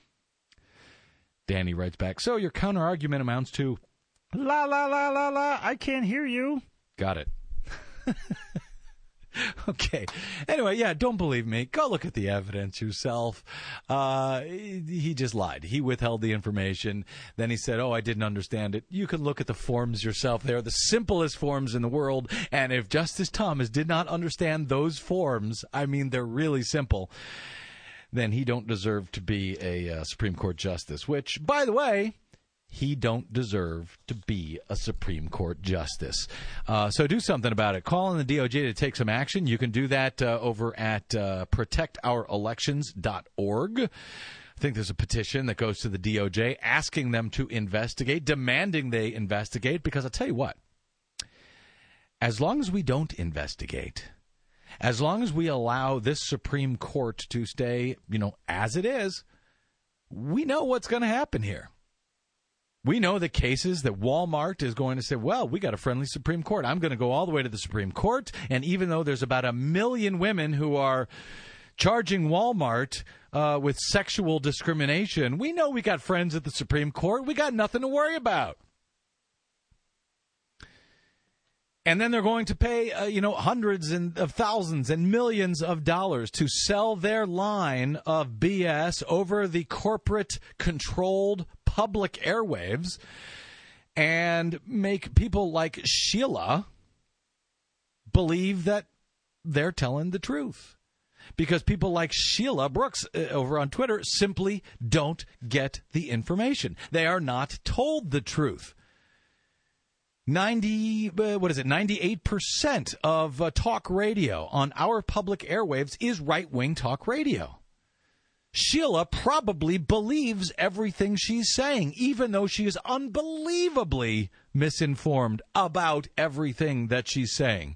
Danny writes back, so your counter-argument amounts to, la, la, la, la, la, I can't hear you. Got it. Okay. Anyway, yeah, don't believe me. Go look at the evidence yourself. Uh, he just lied. He withheld the information. Then he said, oh, I didn't understand it. You can look at the forms yourself. They're the simplest forms in the world. And if Justice Thomas did not understand those forms, I mean, they're really simple, then he don't deserve to be a uh, Supreme Court justice, which, by the way, he don't deserve to be a Supreme Court justice. Uh, so do something about it. Call on the D O J to take some action. You can do that uh, over at uh, protect our elections dot org. I think there's a petition that goes to the D O J asking them to investigate, demanding they investigate, because I'll tell you what, as long as we don't investigate, as long as we allow this Supreme Court to stay, you know, as it is, we know what's going to happen here. We know the cases that Walmart is going to say, well, we got a friendly Supreme Court. I'm going to go all the way to the Supreme Court. And even though there's about a million women who are charging Walmart uh, with sexual discrimination, we know we got friends at the Supreme Court. We got nothing to worry about. And then they're going to pay, uh, you know, hundreds and of thousands and millions of dollars to sell their line of B S over the corporate-controlled public airwaves and make people like Sheila believe that they're telling the truth. Because people like Sheila Brooks uh, over on Twitter simply don't get the information. They are not told the truth. ninety, uh, what is it, ninety-eight percent of uh, talk radio on our public airwaves is right-wing talk radio. Sheila probably believes everything she's saying, even though she is unbelievably misinformed about everything that she's saying.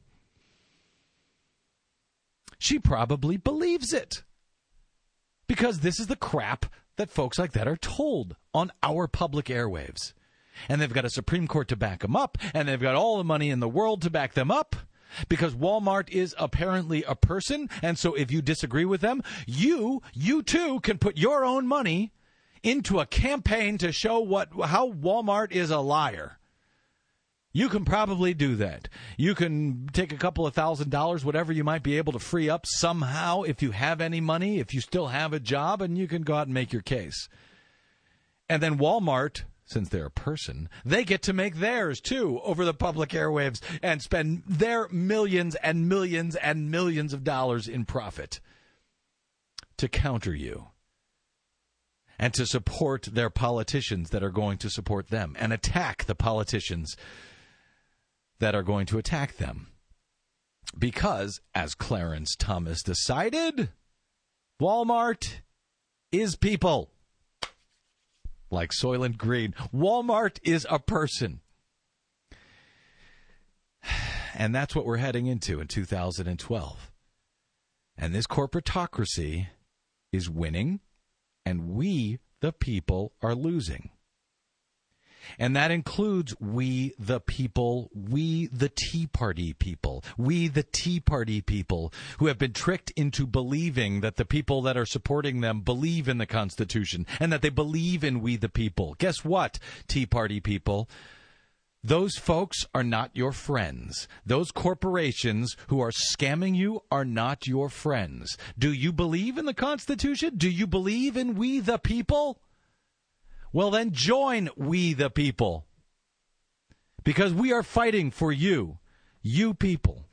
She probably believes it. Because this is the crap that folks like that are told on our public airwaves. And they've got a Supreme Court to back them up, and they've got all the money in the world to back them up, because Walmart is apparently a person, and so if you disagree with them, you, you too, can put your own money into a campaign to show what how Walmart is a liar. You can probably do that. You can take a couple of thousand dollars, whatever you might be able to free up somehow if you have any money, if you still have a job, and you can go out and make your case. And then Walmart, since they're a person, they get to make theirs, too, over the public airwaves and spend their millions and millions and millions of dollars in profit to counter you and to support their politicians that are going to support them and attack the politicians that are going to attack them. Because, as Clarence Thomas decided, Walmart is people. Like Soylent Green. Walmart is a person. And that's what we're heading into in two thousand twelve. And this corporatocracy is winning, and we, the people, are losing. And that includes we, the people, we, the Tea Party people, we, the Tea Party people who have been tricked into believing that the people that are supporting them believe in the Constitution and that they believe in we, the people. Guess what, Tea Party people? Those folks are not your friends. Those corporations who are scamming you are not your friends. Do you believe in the Constitution? Do you believe in we, the people? Well, then join we the people, because we are fighting for you, you people.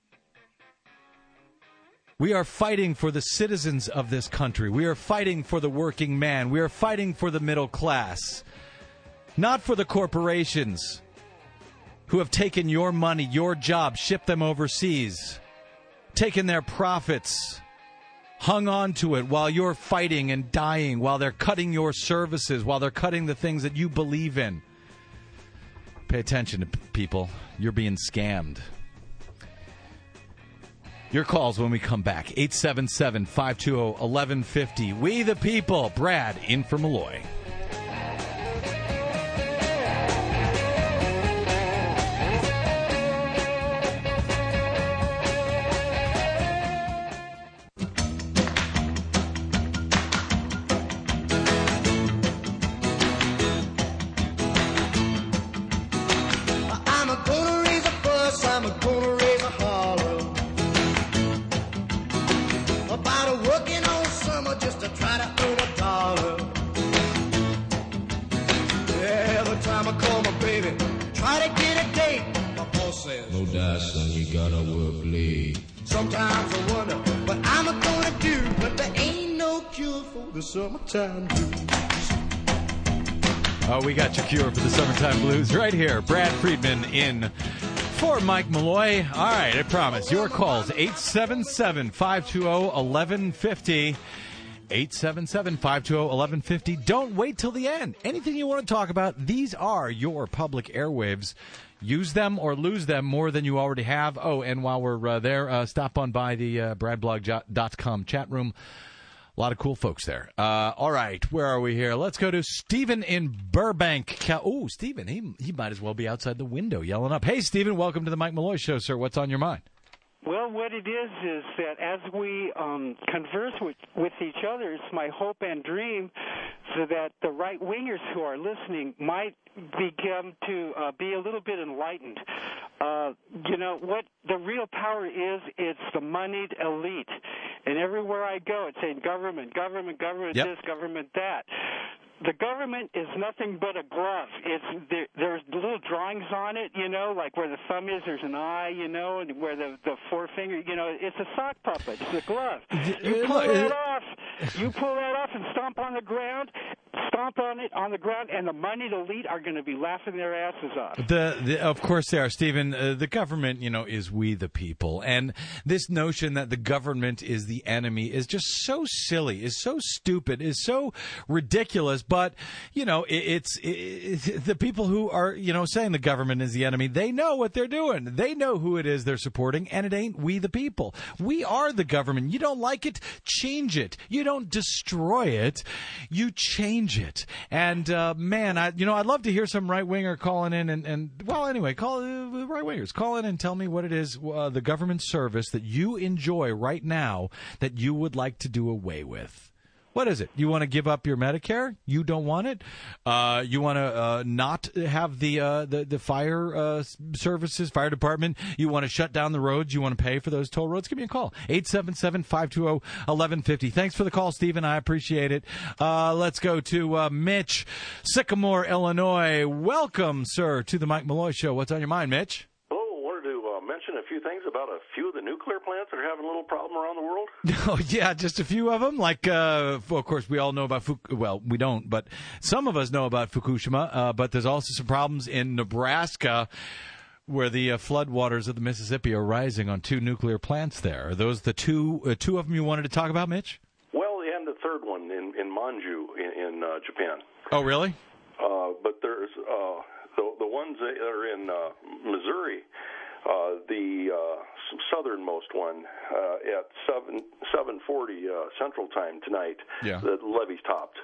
We are fighting for the citizens of this country. We are fighting for the working man. We are fighting for the middle class, not for the corporations who have taken your money, your job, shipped them overseas, taken their profits, hung on to it while you're fighting and dying, while they're cutting your services, while they're cutting the things that you believe in. Pay attention to people. You're being scammed. Your calls when we come back. eight seven seven, five two zero, one one five zero. We the people. Brad in for Malloy. says, no doubt, son, you gotta work late. Sometimes I wonder what I'm gonna do, but there ain't no cure for the summertime blues. Oh, we got your cure for the summertime blues right here. Brad Friedman in for Mike Malloy. All right, I promise. Your calls, eight seven seven, five two zero, one one five zero. eight seven seven, five two zero, one one five zero. Don't wait till the end. Anything you want to talk about, these are your public airwaves. Use them or lose them more than you already have. Oh, and while we're uh, there, uh, stop on by the uh, brad blog dot com chat room. A lot of cool folks there. Uh, all right, where are we here? Let's go to Stephen in Burbank. Cal- oh, Stephen, he, he might as well be outside the window yelling up. Hey, Stephen, welcome to the Mike Malloy Show, sir. What's on your mind? Well, what it is is that as we um, converse with, with each other, it's my hope and dream so that the right-wingers who are listening might begin to uh, be a little bit enlightened. Uh, you know, what the real power is, it's the moneyed elite. And everywhere I go, it's saying government, government, government yep. this, government that. The government is nothing but a glove. It's there, there's little drawings on it, you know, like where the thumb is, there's an eye, you know, and where the the forefinger, you know, it's a sock puppet. It's a glove. You pull that off, you pull that off and stomp on the ground, stomp on it on the ground, and the moneyed elite are going to be laughing their asses off. The, the of course they are, Stephen. Uh, the government, you know, is we the people, and this notion that the government is the enemy is just so silly, is so stupid, is so ridiculous. But, you know, it, it's it, the people who are, you know, saying the government is the enemy, they know what they're doing. They know who it is they're supporting, and it ain't we the people. We are the government. You don't like it? Change it. You don't destroy it. You change it. And, uh, man, I, you know, I'd love to hear some right-winger calling in and, and well, anyway, call uh, right-wingers. Call in and tell me what it is, uh, the government service that you enjoy right now that you would like to do away with. What is it? You want to give up your Medicare? You don't want it? Uh, you want to uh, not have the, uh, the the fire uh, services, fire department? You want to shut down the roads? You want to pay for those toll roads? Give me a call. eight seven seven, five two zero, one one five zero. Thanks for the call, Stephen. I appreciate it. Uh, let's go to uh, Mitch, Sycamore, Illinois. Welcome, sir, to the Mike Malloy Show. What's on your mind, Mitch? Mention a few things about a few of the nuclear plants that are having a little problem around the world. Oh, yeah, just a few of them. Like, uh, well, of course, we all know about Fuk- well, we don't, but some of us know about Fukushima. Uh, but there's also some problems in Nebraska where the uh, floodwaters of the Mississippi are rising on two nuclear plants there. Are those the two uh, two of them you wanted to talk about, Mitch? Well, and the third one in, in Manju in, in uh, Japan. Oh, really? Uh, but there's uh, the, the ones that are in uh, Missouri. Uh, the uh, southernmost one uh, at seven seven forty uh, Central Time tonight. Yeah. The levee's topped,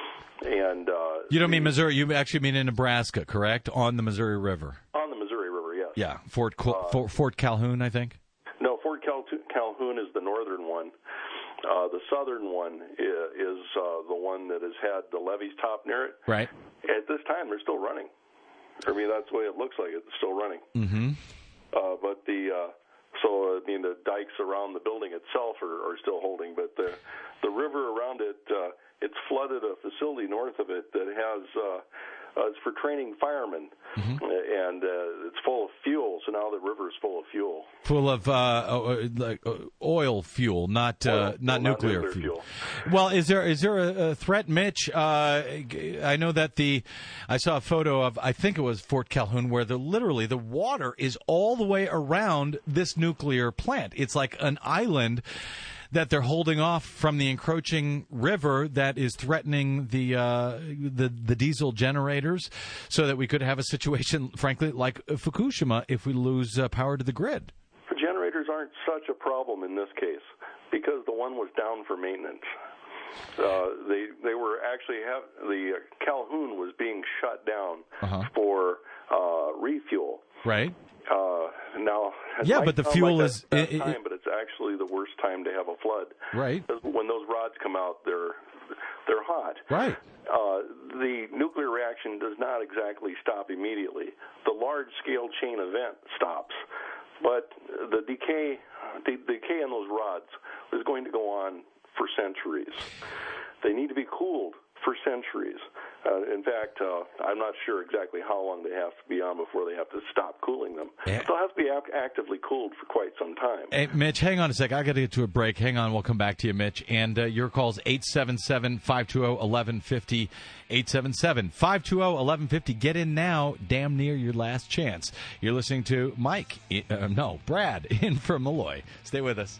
and uh, you don't the, mean Missouri. You actually mean in Nebraska, correct? On the Missouri River. On the Missouri River, yes. Yeah, Fort Cal- uh, Fort, Fort Calhoun, I think. No, Fort Cal- Calhoun is the northern one. Uh, the southern one is, is uh, the one that has had the levees topped near it. Right. At this time, they're still running. I mean, that's the way it looks like. It's still running. Mm-hmm. Uh, but the uh, so I mean the dikes around the building itself are, are still holding, but the the river around it uh, it's flooded a facility north of it that has uh, uh, it's for training firemen, mm-hmm. and uh, it's full of fuel. So now the river is full of fuel, full of uh, like oil fuel, not oil, uh, not, no, nuclear, not nuclear fuel. fuel. Well, is there is there a, a threat, Mitch? Uh, I know that the I saw a photo of I think it was Fort Calhoun where the literally the water is all the way around this nuclear plant. It's like an island that they're holding off from the encroaching river that is threatening the uh, the the diesel generators, so that we could have a situation, frankly, like Fukushima if we lose uh, power to the grid. The generators aren't such a problem in this case because the one was down for maintenance. Uh, they they were actually have the uh, Calhoun was being shut down uh-huh. for uh, refuel. Right. Uh, now, yeah, but the fuel like is that, that it, time, it, but it's actually the worst time to have a flood. Right. When those rods come out, they're they're hot. Right. Uh, the nuclear reaction does not exactly stop immediately. The large-scale chain event stops, but the decay, the decay in those rods is going to go on for centuries. They need to be cooled for centuries. Uh, in fact, uh, I'm not sure exactly how long they have to be on before they have to stop cooling them. Yeah. They'll have to be ac- actively cooled for quite some time. Hey, Mitch, hang on a sec. I got to get to a break. Hang on. We'll come back to you, Mitch. And uh, your call's eight seven seven, five two zero, one one five zero, eight seven seven, five two zero, one one five zero. Get in now. Damn near your last chance. You're listening to Mike, uh, no, Brad, in from Malloy. Stay with us.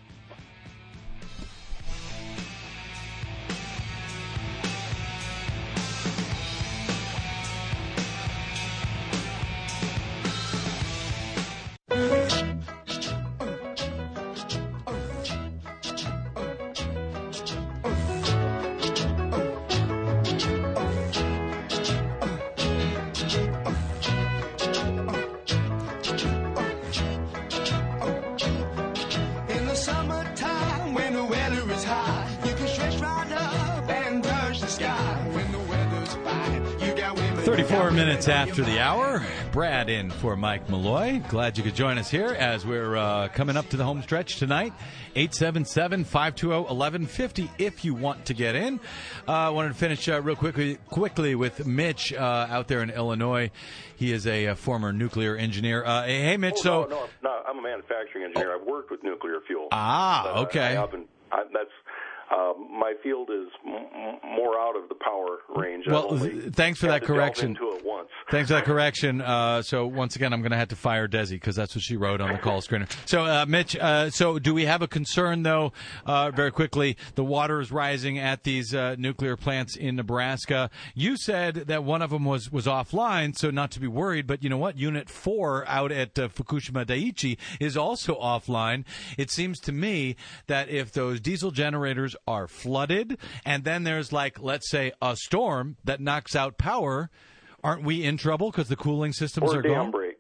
thirty-four minutes after the hour, Brad in for Mike Malloy. Glad you could join us here as we're uh, coming up to the home stretch tonight. eight seven seven, five two zero, one one five zero if you want to get in. I uh, wanted to finish uh, real quickly quickly with Mitch uh, out there in Illinois. He is a, a former nuclear engineer. Uh, hey, Mitch. Oh, so no, no, no, I'm a manufacturing engineer. Oh. I've worked with nuclear fuel. Ah, uh, okay. I haven't, I, that's Uh, my field is m- more out of the power range. Well, only thanks for had that to delve correction. Into it once. Thanks for that correction. Uh, so once again, I'm going to have to fire Desi because that's what she wrote on the call screener. So, uh, Mitch, uh, so do we have a concern, though, uh, very quickly? The water is rising at these uh, nuclear plants in Nebraska. You said that one of them was, was offline, so not to be worried. But you know what? Unit four out at uh, Fukushima Daiichi is also offline. It seems to me that if those diesel generators are flooded and then there's, like, let's say, a storm that knocks out power, aren't we in trouble because the cooling systems or are dam gone? break.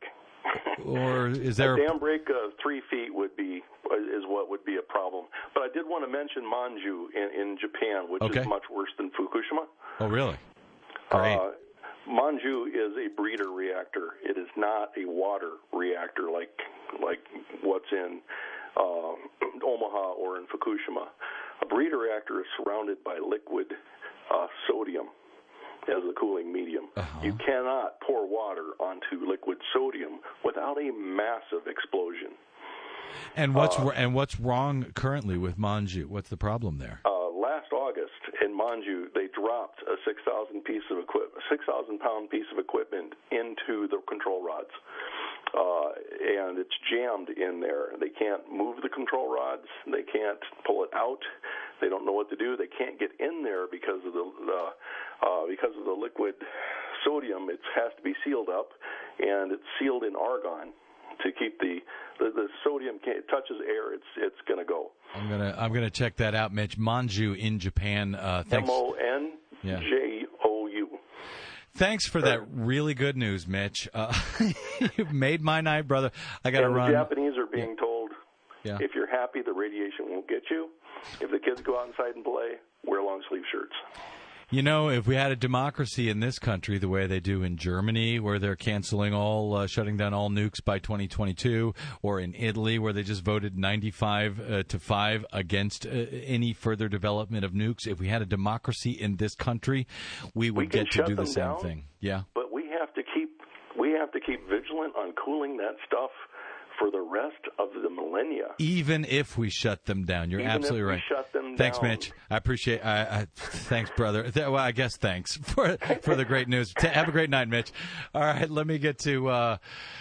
Or is there a dam break of three feet would be is what would be a problem. But I did want to mention Manju in, in Japan, which Okay. is much worse than Fukushima. Oh, really? Great. Uh, Manju is a breeder reactor. It is not a water reactor like like what's in uh, Omaha or in Fukushima. A breeder reactor is surrounded by liquid uh, sodium as the cooling medium. Uh-huh. You cannot pour water onto liquid sodium without a massive explosion. And what's uh, and what's wrong currently with Manju? What's the problem there? Uh, last August in Manju, they dropped a six thousand piece of equipment, six thousand pound piece of equipment into the control rods, uh, and it's jammed in there. They can't move the control rods. They can't pull it out. They don't know what to do. They can't get in there because of the uh, uh, because of the liquid sodium. It has to be sealed up, and it's sealed in argon to keep the the, the sodium can, it touches air. It's it's going to go. I'm gonna I'm gonna check that out, Mitch. Manju in Japan. Uh, thanks. M O N J O U. Thanks for that really good news, Mitch. Uh, you've made my night, brother. I got to and run. The Japanese are being yeah. told, yeah. if you're happy, the radiation won't get you. If the kids go outside and play, wear long sleeve shirts. You know, if we had a democracy in this country the way they do in Germany, where they're canceling all, uh, shutting down all nukes by twenty twenty-two, or in Italy, where they just voted ninety-five uh, to five against uh, any further development of nukes, if we had a democracy in this country, we would we can get to shut do the them same down, thing. Yeah. But we have to keep we have to keep vigilant on cooling that stuff for the rest of the millennia. Even if we shut them down, you're Even absolutely if we right. Shut them thanks, down. Mitch. I appreciate. I, I thanks, brother. Th- well, I guess thanks for for the great news. T- have a great night, Mitch. All right, let me get to. Uh,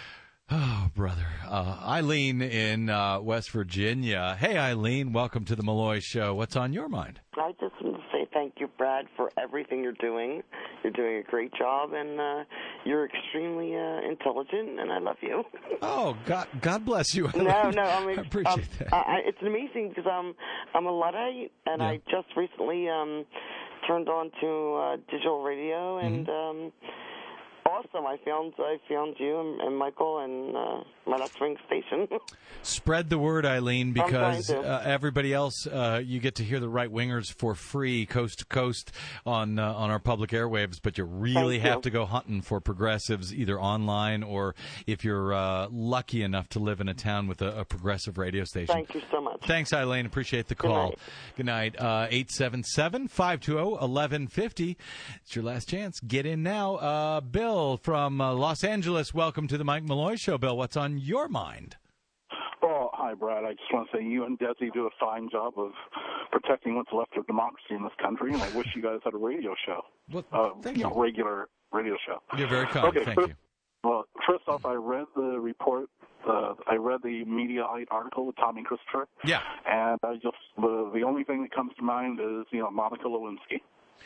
oh, brother, uh, Eileen in uh, West Virginia. Hey, Eileen, welcome to the Malloy Show. What's on your mind? I just want to say thank you, Brad, for everything you're doing. You're doing a great job, and uh, you're extremely uh, intelligent, and I love you. Oh, God, God bless you. No, no, I mean, I appreciate um, that. I, I, it's amazing because um, I'm a Luddite, and Yeah. I just recently um, turned on to uh, digital radio, and Mm-hmm. um, awesome. I found I found you and, and Michael and uh, my left wing station. Spread the word, Eileen, because I'm trying to. uh, everybody else, uh, you get to hear the right wingers for free, coast to coast, on uh, on our public airwaves. But you really Thank have you. to go hunting for progressives, either online or if you're uh, lucky enough to live in a town with a, a progressive radio station. Thank you so much. Thanks, Eileen. Appreciate the Good call. night. Good night. Uh, eight seven seven, five two zero, one one five zero. It's your last chance. Get in now. Uh, Bill from uh, Los Angeles, welcome to the Mike Malloy Show. Bill, what's on your mind? Well, hi, Brad. I just want to say you and Desi do a fine job of protecting what's left of democracy in this country, and I wish you guys had a radio show. Well, uh, thank you. you. know, regular radio show. You're very kind. Okay, Thank first, you. Well, first off, I read the report. Uh, I read the Mediaite article with Tommy Christopher. Yeah. And I just the the only thing that comes to mind is you know Monica Lewinsky.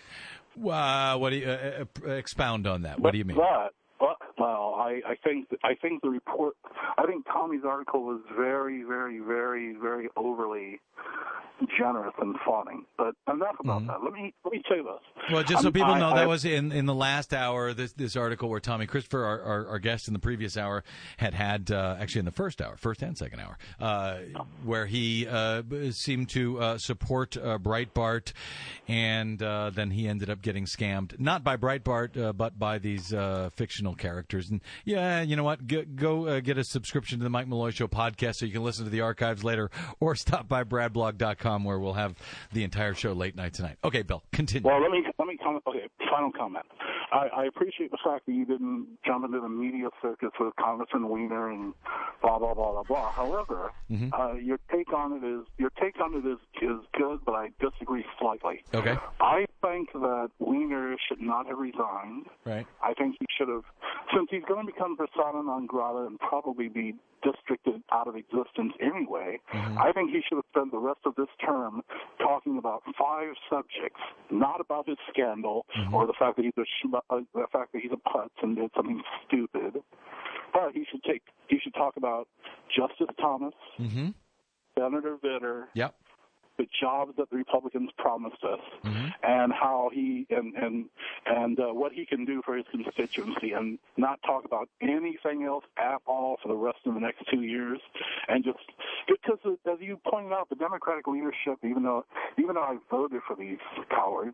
Uh, what do you uh, uh, expound on that? What do you mean? But, but well, I, I think I think the report. I think Tommy's article was very, very, very, very overly generous and fawning. But enough about Mm-hmm. that. Let me let me say this. Well, just so I'm- people I- know, I- that was in, in the last hour, this this article where Tommy Christopher, our, our, our guest in the previous hour, had had, uh, actually in the first hour, first and second hour, uh, where he uh, seemed to uh, support uh, Breitbart, and uh, then he ended up getting scammed, not by Breitbart, uh, but by these uh, fictional characters. And yeah, you know what? Go, go uh, get a subscription to the Mike Malloy Show podcast so you can listen to the archives later, or stop by brad blog dot com where we'll have the entire show late night tonight. Okay, Bill, continue. Well, let me let me comment. Okay, final comment. I, I appreciate the fact that you didn't jump into the media circus with Congressman Weiner and blah blah blah blah blah. However, Mhm. uh, your take on it is your take on it is is good, but I disagree slightly. Okay. I think that Weiner should not have resigned. Right. I think he should have, since he's going to become persona non grata and probably be districted out of existence anyway. Mm-hmm. I think he should have spent the rest of this term talking about five subjects, not about his scandal Mm-hmm. or the fact that he's a schmu- uh, the fact that he's a putz and did something stupid. But he should take he should talk about Justice Thomas, Mm-hmm. Senator Vitter, Yep. the jobs that the Republicans promised us, Mm-hmm. and how he and and and uh, what he can do for his constituency, and not talk about anything else at all for the rest of the next two years. And just because, as you pointed out, the Democratic leadership, even though even though I voted for these cowards,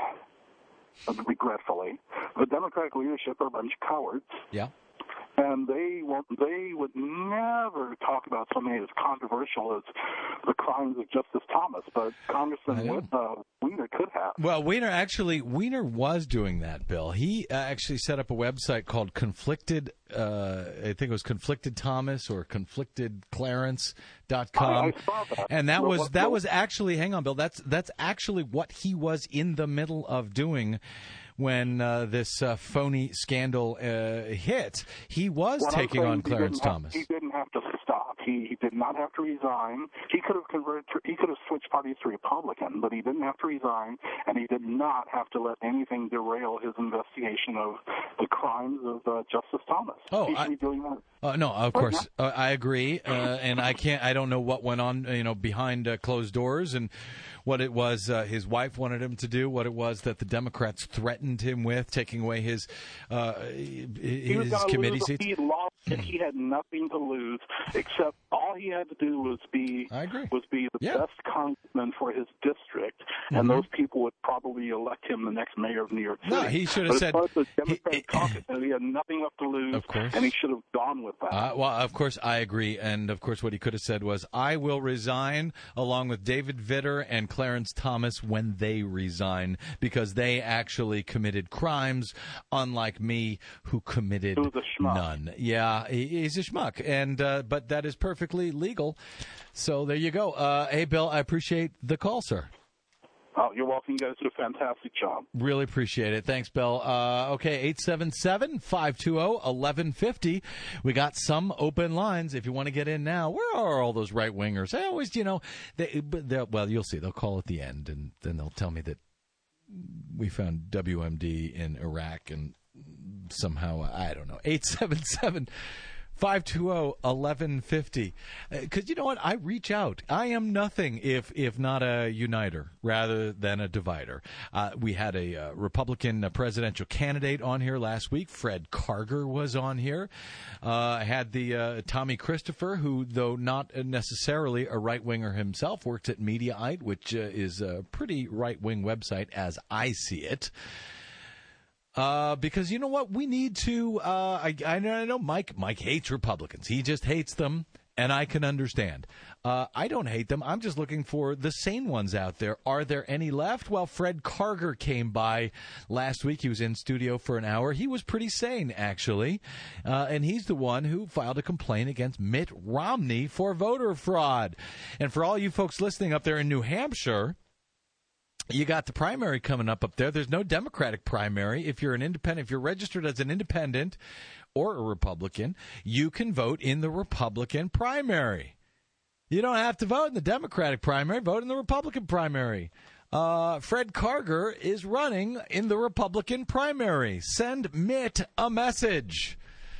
regretfully, the Democratic leadership are a bunch of cowards. Yeah. And they won't, they would never talk about something as controversial as the crimes of Justice Thomas, but Congressman I know. uh, Weiner could have. Well, Weiner actually Weiner was doing that, Bill. He uh, actually set up a website called Conflicted. Uh, I think it was Conflicted Thomas or Conflicted Clarence dot com, I- I saw that. and that Well, was what- that what- was actually. Hang on, Bill. That's that's actually what he was in the middle of doing when uh, this uh, phony scandal uh, hit. He was What I'm taking saying, on he Clarence didn't have- Thomas. He didn't have to stop. He, he did not have to resign. He could have converted. To, he could have switched parties to Republican, but he didn't have to resign, and he did not have to let anything derail his investigation of the crimes of uh, Justice Thomas. Oh, he should I- be doing that. Uh, no, of course, uh, I agree, uh, and I can't. I don't know what went on, you know, behind uh, closed doors, and what it was uh, his wife wanted him to do, what it was that the Democrats threatened him with, taking away his uh, He was his gonna committee lose. seats. He lost, and he had nothing to lose except all he had to do was be I agree. was be the Yeah. best congressman for his district, Mhm. and those people would probably elect him the next mayor of New York City. No, he should have But said- as far as the he- Democratic caucus, he had nothing left to lose, Of course. and he should have gone with that. Uh, well, of course, I agree. And, of course, what he could have said was, I will resign along with David Vitter and Clarence Thomas when they resign, because they actually committed crimes, unlike me, who committed Who's a schmuck. none. Yeah, he, he's a schmuck. And uh, but that is perfectly legal. So there you go. Uh, hey, Bill, I appreciate the call, sir. Oh, you're welcome. You guys did a fantastic job. Really appreciate it. Thanks, Bill. Uh, okay, eight seven seven, five two zero, one one five zero. We got some open lines if you want to get in now. Where are all those right-wingers? I always, you know, they, but they'll- well, you'll see. They'll call at the end, and then they'll tell me that we found W M D in Iraq, and somehow, I don't know, eight seven seven, five two zero, eleven fifty. Because you know what? I reach out. I am nothing if if not a uniter rather than a divider. Uh, we had a uh, Republican uh, presidential candidate on here last week. Fred Karger was on here. Uh, had the uh, Tommy Christopher, who, though not necessarily a right-winger himself, works at Mediaite, which uh, is a pretty right-wing website as I see it. Uh, because you know what? We need to, uh, I, I know Mike, Mike hates Republicans. He just hates them, and I can understand. Uh, I don't hate them. I'm just looking for the sane ones out there. Are there any left? Well, Fred Karger came by last week. He was in studio for an hour. He was pretty sane, actually. Uh, and he's the one who filed a complaint against Mitt Romney for voter fraud. And for all you folks listening up there in New Hampshire, you got the primary coming up up there. There's no Democratic primary. If you're an independent, if you're registered as an independent or a Republican, you can vote in the Republican primary. You don't have to vote in the Democratic primary. Vote in the Republican primary. Uh, Fred Karger is running in the Republican primary. Send Mitt a message.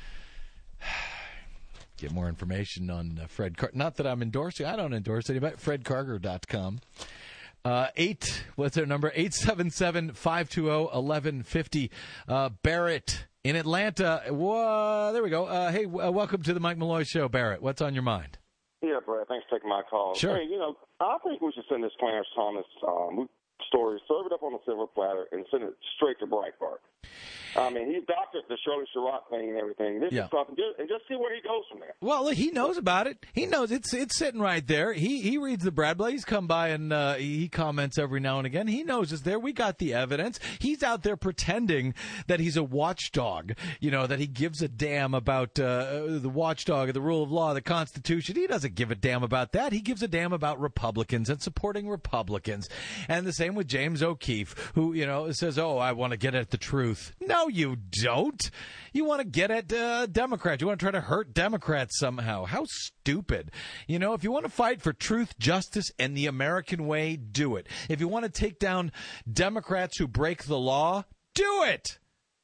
Get more information on uh, Fred Karger. Not that I'm endorsing. I don't endorse anybody. fred karger dot com. Uh, eight, what's their number? eight seven seven, five two zero, eleven fifty. Uh, Barrett in Atlanta. Whoa, there we go. Uh, hey, w- welcome to the Mike Malloy Show, Barrett. What's on your mind? Yeah, Brad, thanks for taking my call. Sure. Hey, you know, I think we should send this Clarence Thomas um, story, serve it up on a silver platter, and send it straight to Breitbart. I mean, he doctored the Shirley Sherrod thing and everything. This Yeah. is something, just, and just see where he goes from there. Well, look, he knows about it. He knows it's it's sitting right there. He he reads the Bradley. He's come by and uh, he comments every now and again. He knows it's there. We got the evidence. He's out there pretending that he's a watchdog, you know, that he gives a damn about uh, the watchdog, the rule of law, the Constitution. He doesn't give a damn about that. He gives a damn about Republicans and supporting Republicans. And the same with James O'Keefe, who, you know, says, oh, I want to get at the truth. No, you don't. You want to get at uh, Democrats. You want to try to hurt Democrats somehow. How stupid. You know, if you want to fight for truth, justice, and the American way, do it. If you want to take down Democrats who break the law, do it.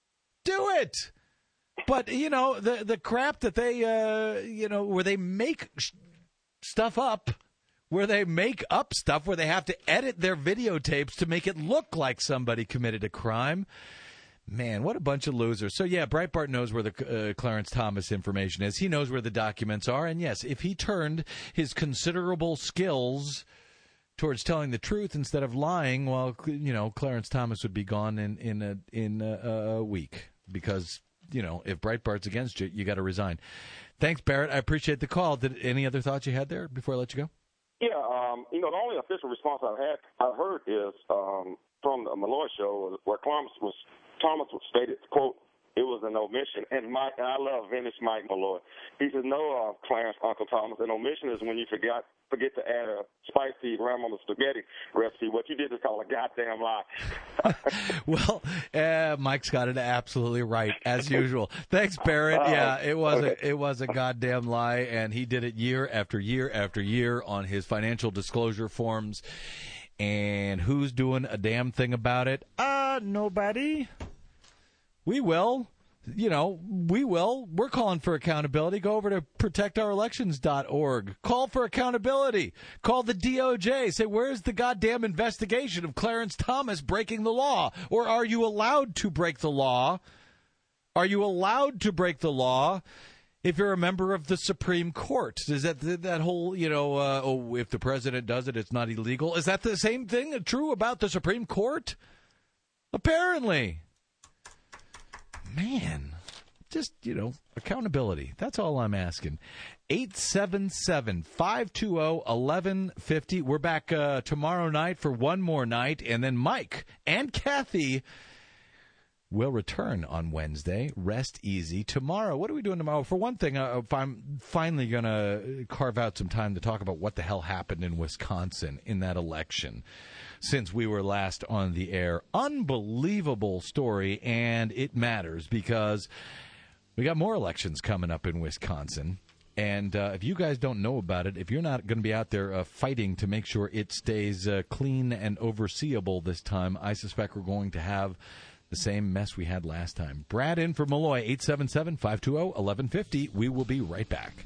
Do it. But, you know, the, the crap that they, uh, you know, where they make sh- stuff up, where they make up stuff, where they have to edit their videotapes to make it look like somebody committed a crime. Man, what a bunch of losers. So, yeah, Breitbart knows where the uh, Clarence Thomas information is. He knows where the documents are. And, yes, if he turned his considerable skills towards telling the truth instead of lying, well, you know, Clarence Thomas would be gone in, in, a, in a, a week. Because, you know, if Breitbart's against you, you got to resign. Thanks, Barrett. I appreciate the call. Did any other thoughts you had there before I let you go? Yeah, um, you know, the only official response I've had, I heard is um, from the Malloy show where Thomas was Thomas stated, quote, it was an omission. And Mike, and I love vintage Mike Malloy. He says, no, uh, Clarence, Uncle Thomas, an omission is when you forgot, forget to add a spicy grandmama spaghetti recipe. What you did is called a goddamn lie. Well, uh, Mike's got it absolutely right, as usual. Thanks, Barrett. Uh, yeah, it was okay. a, it was a goddamn lie, and he did it year after year after year on his financial disclosure forms. And who's doing a damn thing about it? Uh, nobody. We will. You know, we will. We're calling for accountability. Go over to protect our elections dot org. Call for accountability. Call the D O J. Say, where's the goddamn investigation of Clarence Thomas breaking the law? Or are you allowed to break the law? Are you allowed to break the law if you're a member of the Supreme Court? Is that that whole, you know, uh, oh, if the president does it, it's not illegal? Is that the same thing true about the Supreme Court? Apparently. Man, just, you know, accountability. That's all I'm asking. eight seven seven, five two zero, eleven fifty. We're back uh, tomorrow night for one more night, and then Mike and Kathy will return on Wednesday. Rest easy. Tomorrow, what are we doing tomorrow? For one thing, uh, I'm finally going to carve out some time to talk about what the hell happened in Wisconsin in that election since we were last on the air. Unbelievable story, and it matters because we got more elections coming up in Wisconsin. And uh, if you guys don't know about it, if you're not going to be out there uh, fighting to make sure it stays uh, clean and overseeable this time, I suspect we're going to have The same mess we had last time. Brad in for Malloy, eight seven seven, five two zero, one one five zero. We will be right back.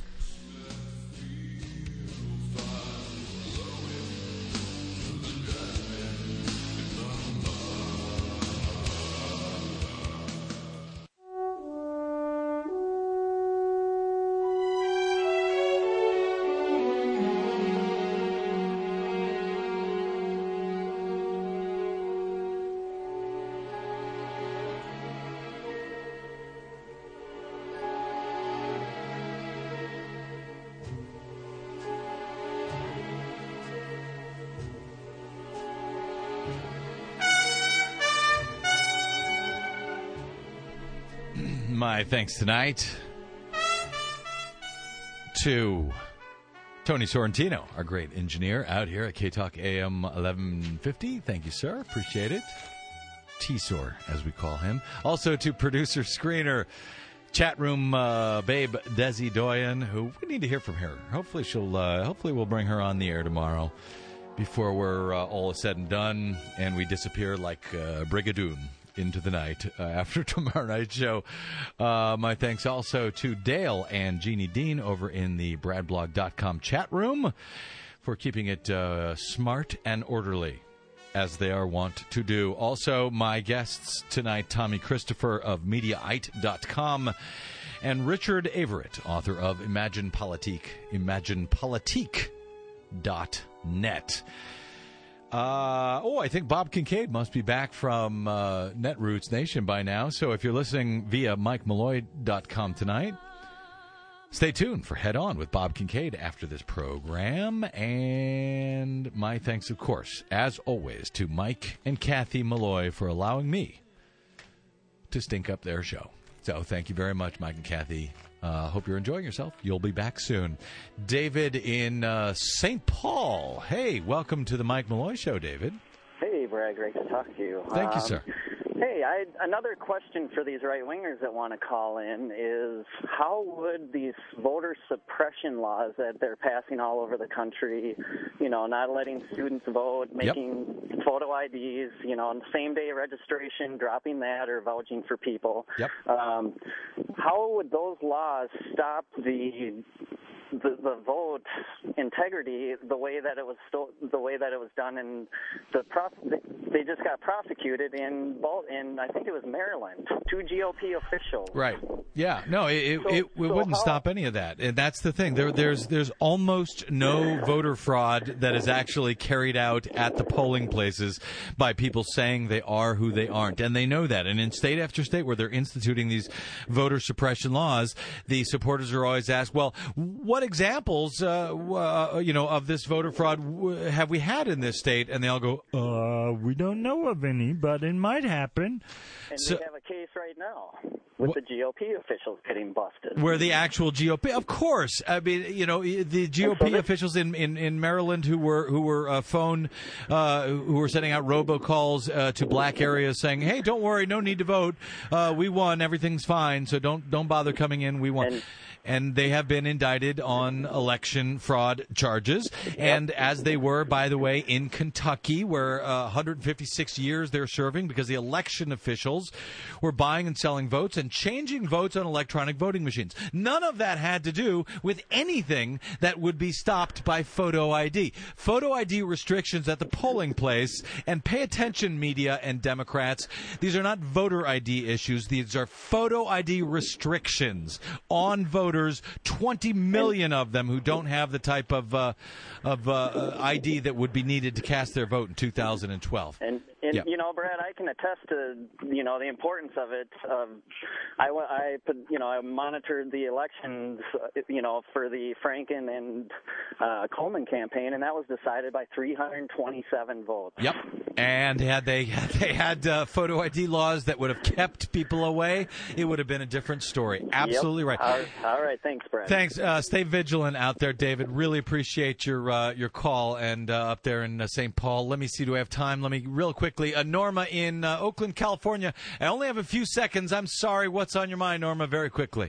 My thanks tonight to Tony Sorrentino, our great engineer out here at K-Talk A M eleven fifty. Thank you, sir. Appreciate it. T-Sor, as we call him. Also to producer, screener, chat room uh, babe, Desi Doyen, who we need to hear from her. Hopefully she'll. Uh, hopefully we'll bring her on the air tomorrow before we're uh, all said and done and we disappear like uh, Brigadoon into the night uh, after tomorrow night's show. Uh, my thanks also to Dale and Jeannie Dean over in the brad blog dot com chat room for keeping it uh, smart and orderly, as they are wont to do. Also, my guests tonight, Tommy Christopher of Mediaite dot com and Richard Averett, author of Imagine Politique, imagine politique dot net. Uh, oh, I think Bob Kincaid must be back from uh, Netroots Nation by now. So if you're listening via mike malloy dot com tonight, stay tuned for Head On with Bob Kincaid after this program. And my thanks, of course, as always, to Mike and Kathy Malloy for allowing me to stink up their show. So thank you very much, Mike and Kathy. Uh, hope you're enjoying yourself. You'll be back soon. David in uh, Saint Paul. Hey, welcome to the Mike Malloy Show, David. Hey, Brad. Great to talk to you. Thank you, um, sir. Hey, I, another question for these right-wingers that want to call in is how would these voter suppression laws that they're passing all over the country, you know, not letting students vote, making yep. photo I Ds, you know, same-day registration, dropping that or vouching for people, yep. um, how would those laws stop the The, the vote integrity the way that it was sto- the way that it was done in the prof- they just got prosecuted in in I think it was Maryland, two G O P officials. Right. Yeah. No, it so, it, it so wouldn't how- stop any of that. And that's the thing. There there's there's almost no voter fraud that is actually carried out at the polling places by people saying they are who they aren't, and they know that. And in state after state where they're instituting these voter suppression laws, the supporters are always asked, "Well, what examples, uh, uh, you know, of this voter fraud w- have we had in this state?" And they all go, "Uh, we don't know of any, but it might happen." And So, they have a case right now with the G O P officials getting busted. where the actual G O P, of course, I mean, you know, the G O P officials in, in, in Maryland who were who were uh, phone, uh, who were sending out robocalls uh, to black areas saying, "Hey, don't worry, no need to vote. Uh, we won, everything's fine. So don't don't bother coming in. We won." And, And they have been indicted on election fraud charges. And as they were, by the way, in Kentucky, where uh, one hundred fifty-six years they're serving because the election officials were buying and selling votes and changing votes on electronic voting machines. None of that had to do with anything that would be stopped by photo I D. Photo I D restrictions at the polling place, and pay attention, media and Democrats, these are not voter I D issues. These are photo I D restrictions on voters. twenty million of them who don't have the type of uh, of uh, I D that would be needed to cast their vote in two thousand twelve. And, and yeah. you know, Brad, I can attest to, you know, the importance of it. Um, I, I, you know, I monitored the elections, you know, for the Franken and uh, Coleman campaign, and that was decided by three hundred twenty-seven votes. Yep. And had they had they had uh, photo I D laws that would have kept people away, it would have been a different story. Absolutely yep. right. All right. All right. Thanks, Brad. Thanks. Uh, stay vigilant out there, David. Really appreciate your uh, your call and uh, up there in uh, Saint Paul. Let me see. Do I have time? Let me real quickly. Uh, Norma in uh, Oakland, California. I only have a few seconds. I'm sorry. What's on your mind, Norma? Very quickly.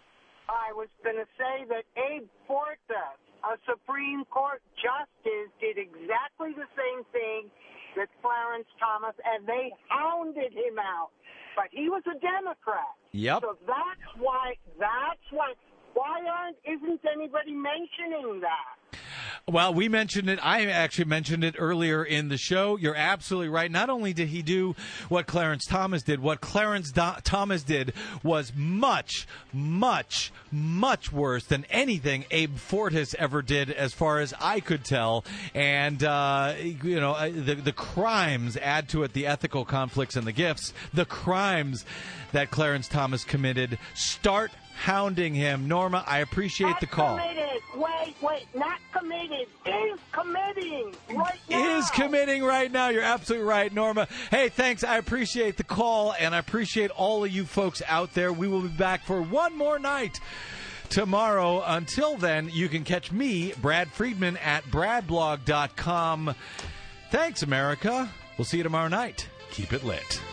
I was going to say that Abe Fortas, a Supreme Court justice, did exactly the same thing that Clarence Thomas Thomas, and they hounded him out. But he was a Democrat. Yep. So that's why, that's why, why aren't, isn't anybody mentioning that? Well, we mentioned it. I actually mentioned it earlier in the show. You're absolutely right. Not only did he do what Clarence Thomas did, what Clarence Do- Thomas did was much, much, much worse than anything Abe Fortas ever did, as far as I could tell. And, uh, you know, the, the crimes add to it the ethical conflicts and the gifts. The crimes that Clarence Thomas committed. Start hounding him. Norma, I appreciate Not the call. Committed. Wait, wait, not committed. Is committing right now. Is committing right now. You're absolutely right, Norma. Hey, thanks. I appreciate the call, and I appreciate all of you folks out there. We will be back for one more night tomorrow. Until then, you can catch me, Brad Friedman, at brad blog dot com. Thanks, America. We'll see you tomorrow night. Keep it lit.